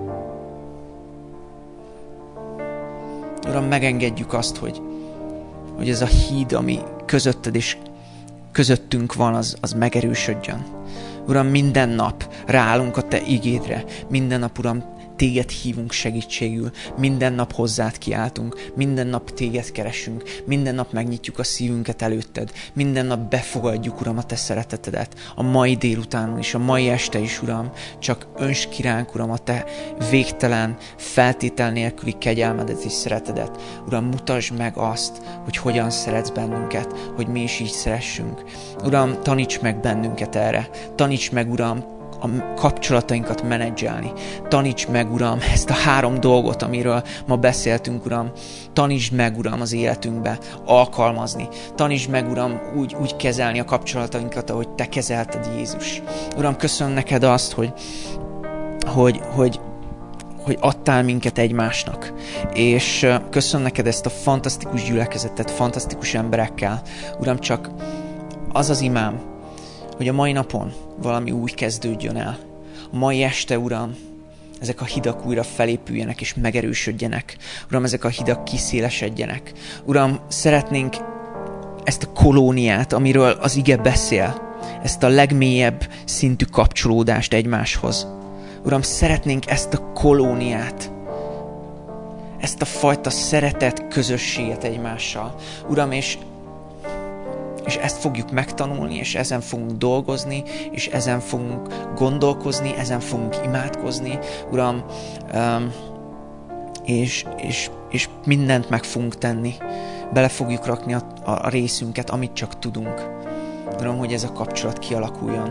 B: Uram, megengedjük azt, hogy, hogy ez a híd, ami közötted és közöttünk van, az, az megerősödjön. Uram, minden nap ráállunk a Te igédre. Minden nap, Uram, Téged hívunk segítségül. Minden nap hozzád kiáltunk. Minden nap Téged keresünk. Minden nap megnyitjuk a szívünket előtted. Minden nap befogadjuk, Uram, a Te szeretetedet. A mai délutánon is, a mai este is, Uram. Csak önts ki ránk, Uram, a Te végtelen, feltétel nélküli kegyelmedet és szeretedet. Uram, mutasd meg azt, hogy hogyan szeretsz bennünket, hogy mi is így szeressünk. Uram, taníts meg bennünket erre. Taníts meg, Uram, a kapcsolatainkat menedzselni. Taníts meg, Uram, ezt a három dolgot, amiről ma beszéltünk, Uram. Tanítsd meg, Uram, az életünkbe alkalmazni. Tanítsd meg, Uram, úgy, úgy kezelni a kapcsolatainkat, ahogy Te kezelted, Jézus. Uram, köszönöm neked azt, hogy, hogy, hogy, hogy adtál minket egymásnak. És köszönöm neked ezt a fantasztikus gyülekezetet, fantasztikus emberekkel. Uram, csak az az imám, hogy a mai napon valami új kezdődjön el. A mai este, Uram, ezek a hidak újra felépüljenek és megerősödjenek. Uram, ezek a hidak kiszélesedjenek. Uram, szeretnénk ezt a kolóniát, amiről az ige beszél, ezt a legmélyebb szintű kapcsolódást egymáshoz. Uram, szeretnénk ezt a kolóniát, ezt a fajta szeretet közösséget egymással. Uram, és És ezt fogjuk megtanulni, és ezen fogunk dolgozni, és ezen fogunk gondolkozni, ezen fogunk imádkozni, Uram, um, és, és, és mindent meg fogunk tenni. Bele fogjuk rakni a, a részünket, amit csak tudunk. Uram, hogy ez a kapcsolat kialakuljon.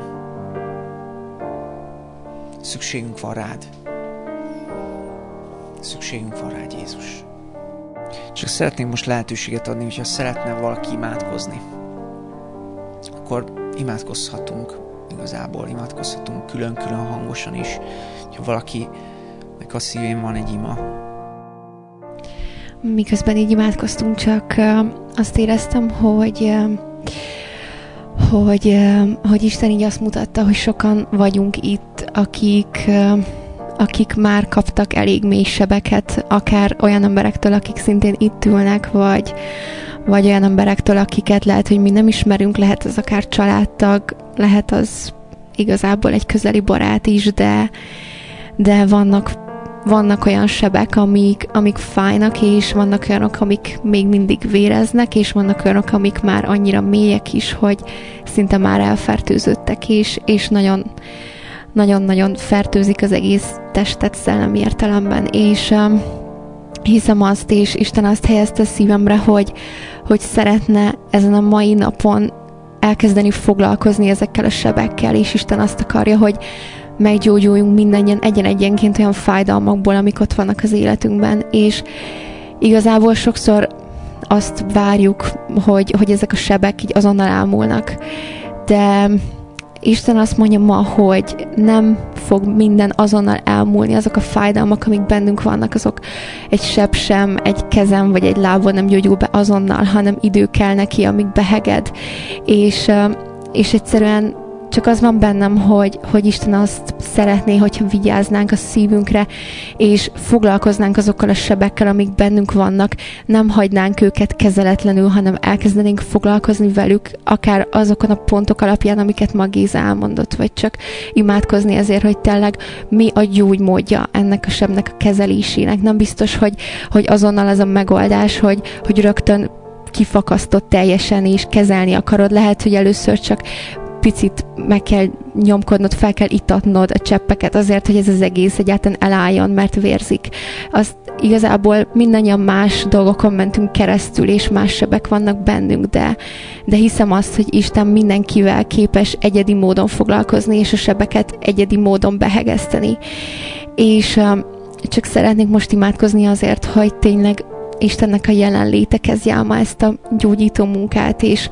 B: Szükségünk van rád. Szükségünk van rád, Jézus. Csak szeretnénk most lehetőséget adni, hogyha szeretne valaki imádkozni, akkor imádkozhatunk igazából, imádkozhatunk külön-külön hangosan is, ha valakinek a szívén van egy ima.
C: Miközben így imádkoztunk, csak azt éreztem, hogy, hogy, hogy Isten így azt mutatta, hogy sokan vagyunk itt, akik, akik már kaptak elég mély sebeket, akár olyan emberektől, akik szintén itt ülnek, vagy vagy olyan emberektől, akiket lehet, hogy mi nem ismerünk, lehet az akár családtag, lehet az igazából egy közeli barát is, de, de vannak, vannak olyan sebek, amik, amik fájnak, és vannak olyanok, amik még mindig véreznek, és vannak olyanok, amik már annyira mélyek is, hogy szinte már elfertőzöttek is, és nagyon nagyon-nagyon fertőzik az egész testet szellemi értelemben, és um, hiszem azt, és Isten azt helyezte szívemre, hogy, hogy szeretne ezen a mai napon elkezdeni foglalkozni ezekkel a sebekkel, és Isten azt akarja, hogy meggyógyuljunk mindannyian egyen-egyenként olyan fájdalmakból, amik ott vannak az életünkben, és igazából sokszor azt várjuk, hogy, hogy ezek a sebek így azonnal elmúlnak, de Isten azt mondja ma, hogy nem fog minden azonnal elmúlni, azok a fájdalmak, amik bennünk vannak, azok egy seb sem, egy kezem vagy egy lábon nem gyógyul be azonnal, hanem idő kell neki, amíg beheged, és, és egyszerűen csak az van bennem, hogy, hogy Isten azt szeretné, hogyha vigyáznánk a szívünkre, és foglalkoznánk azokkal a sebekkel, amik bennünk vannak, nem hagynánk őket kezeletlenül, hanem elkezdenénk foglalkozni velük, akár azokon a pontok alapján, amiket ma Géza elmondott, vagy csak imádkozni azért, hogy tényleg mi a gyógymódja ennek a sebnek a kezelésének. Nem biztos, hogy, hogy azonnal az a megoldás, hogy, hogy rögtön kifakasztott teljesen és kezelni akarod. Lehet, hogy először csak picit meg kell nyomkodnod, fel kell itatnod a cseppeket azért, hogy ez az egész egyáltalán elálljon, mert vérzik. Azt igazából mindannyian más dolgokon mentünk keresztül, és más sebek vannak bennünk, de, de hiszem azt, hogy Isten mindenkivel képes egyedi módon foglalkozni, és a sebeket egyedi módon behegeszteni. És um, csak szeretnék most imádkozni azért, hogy tényleg Istennek a jelenléte kezdje el ma ezt a gyógyító munkát, és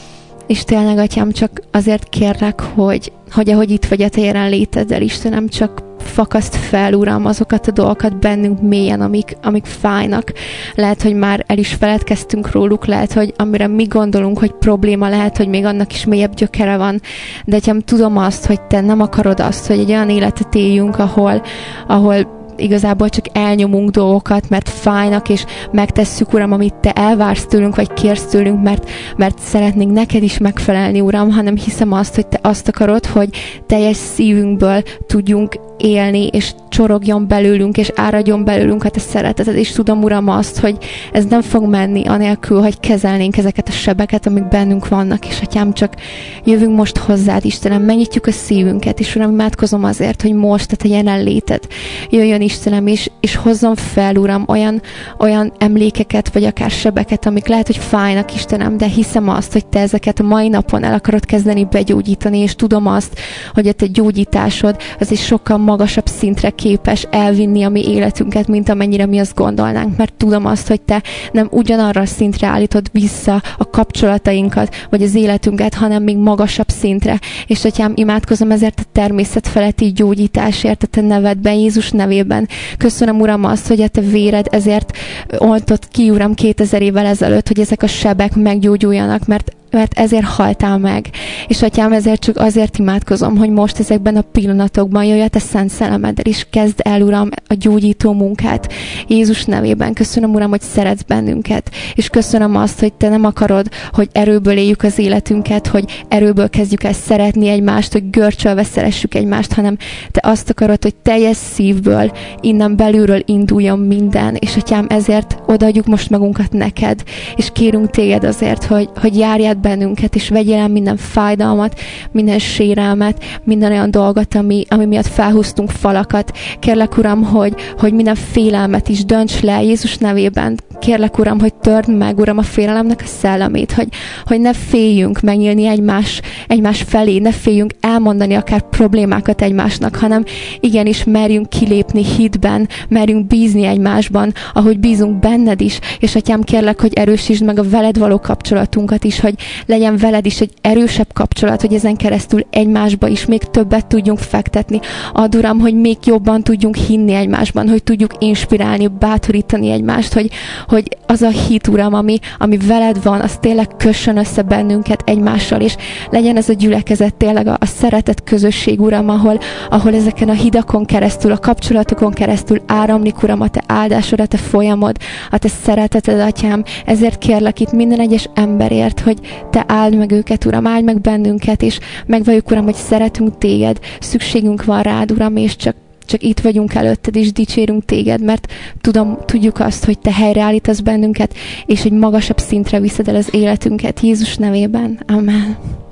C: És tényleg, Atyám, csak azért kérlek, hogy, hogy ahogy itt vagy a Te jelenléteddel, Istenem, csak fakaszt fel, Uram, azokat a dolgokat bennünk mélyen, amik, amik fájnak. Lehet, hogy már el is feledkeztünk róluk, lehet, hogy amire mi gondolunk, hogy probléma, lehet, hogy még annak is mélyebb gyökere van. De Atyám, tudom azt, hogy Te nem akarod azt, hogy egy olyan életet éljünk, ahol, ahol igazából csak elnyomunk dolgokat, mert fájnak, és megtesszük, Uram, amit Te elvársz tőlünk, vagy kérsz tőlünk, mert, mert szeretnénk neked is megfelelni, Uram, hanem hiszem azt, hogy Te azt akarod, hogy teljes szívünkből tudjunk élni, és csorogjon belőlünk, és áradjon belőlünk a Te szereteted, és tudom, Uram, azt, hogy ez nem fog menni anélkül, hogy kezelnénk ezeket a sebeket, amik bennünk vannak, és Atyám, csak jövünk most hozzád, Istenem, megnyitjuk a szívünket, és Uram, imádkozom azért, hogy most a Te jelenléted jöjjön, Istenem, és, és hozzon fel, Uram, olyan, olyan emlékeket, vagy akár sebeket, amik lehet, hogy fájnak, Istenem, de hiszem azt, hogy Te ezeket a mai napon el akarod kezdeni begyógyítani, és tudom azt, hogy a Te gyógyításod az is sokkal magasabb szintre képes elvinni a mi életünket, mint amennyire mi azt gondolnánk, mert tudom azt, hogy Te nem ugyanarra a szintre állítod vissza a kapcsolatainkat, vagy az életünket, hanem még magasabb szintre. És Atyám, imádkozom ezért a természet feletti gyógyításért, a Te nevedben, Jézus nevében. Köszönöm, Uram, azt, hogy a Te véred ezért oltott ki, Uram, kétezer évvel ezelőtt, hogy ezek a sebek meggyógyuljanak, mert mert ezért haltál meg. És Atyám, ezért csak azért imádkozom, hogy most ezekben a pillanatokban jöjj a Te szent szellemeddel, és kezd el, Uram, a gyógyító munkát. Jézus nevében köszönöm, Uram, hogy szeretsz bennünket, és köszönöm azt, hogy Te nem akarod, hogy erőből éljük az életünket, hogy erőből kezdjük el szeretni egymást, hogy görcsölve szeressük egymást, hanem Te azt akarod, hogy teljes szívből, innen belülről induljon minden, és Atyám, ezért odaadjuk most magunkat neked, és kérünk Téged azért, hogy, hogy járjál bennünket, és vegyél el minden fájdalmat, minden sérelmet, minden olyan dolgot, ami, ami miatt felhúztunk falakat. Kérlek, Uram, hogy, hogy minden félelmet is dönts le Jézus nevében. Kérlek, Uram, hogy törd meg, Uram, a félelemnek a szellemét, hogy, hogy ne féljünk megnyílni egymás, egymás felé, ne féljünk elmondani akár problémákat egymásnak, hanem igenis merjünk kilépni hitben, merjünk bízni egymásban, ahogy bízunk benned is, és Atyám, kérlek, hogy erősítsd meg a veled való kapcsolatunkat is, hogy legyen veled is egy erősebb kapcsolat, hogy ezen keresztül egymásba is még többet tudjunk fektetni. Add, Uram, hogy még jobban tudjunk hinni egymásban, hogy tudjuk inspirálni, bátorítani egymást, hogy, hogy az a hit, Uram, ami, ami veled van, az tényleg kössön össze bennünket egymással, és legyen ez a gyülekezet tényleg a, a szeretet közösség, Uram, ahol, ahol ezeken a hidakon keresztül, a kapcsolatokon keresztül áramlik, Uram, a Te áldásod, a Te folyamod, a Te szereteted, Atyám. Ezért kérlek itt minden egyes emberért, hogy Te áld meg őket, Uram, áld meg bennünket, és megvalljuk, Uram, hogy szeretünk Téged, szükségünk van rád, Uram, és csak Csak itt vagyunk előtted, és dicsérünk Téged, mert tudom, tudjuk azt, hogy Te helyreállítasz bennünket, és egy magasabb szintre viszed el az életünket. Jézus nevében. Amen.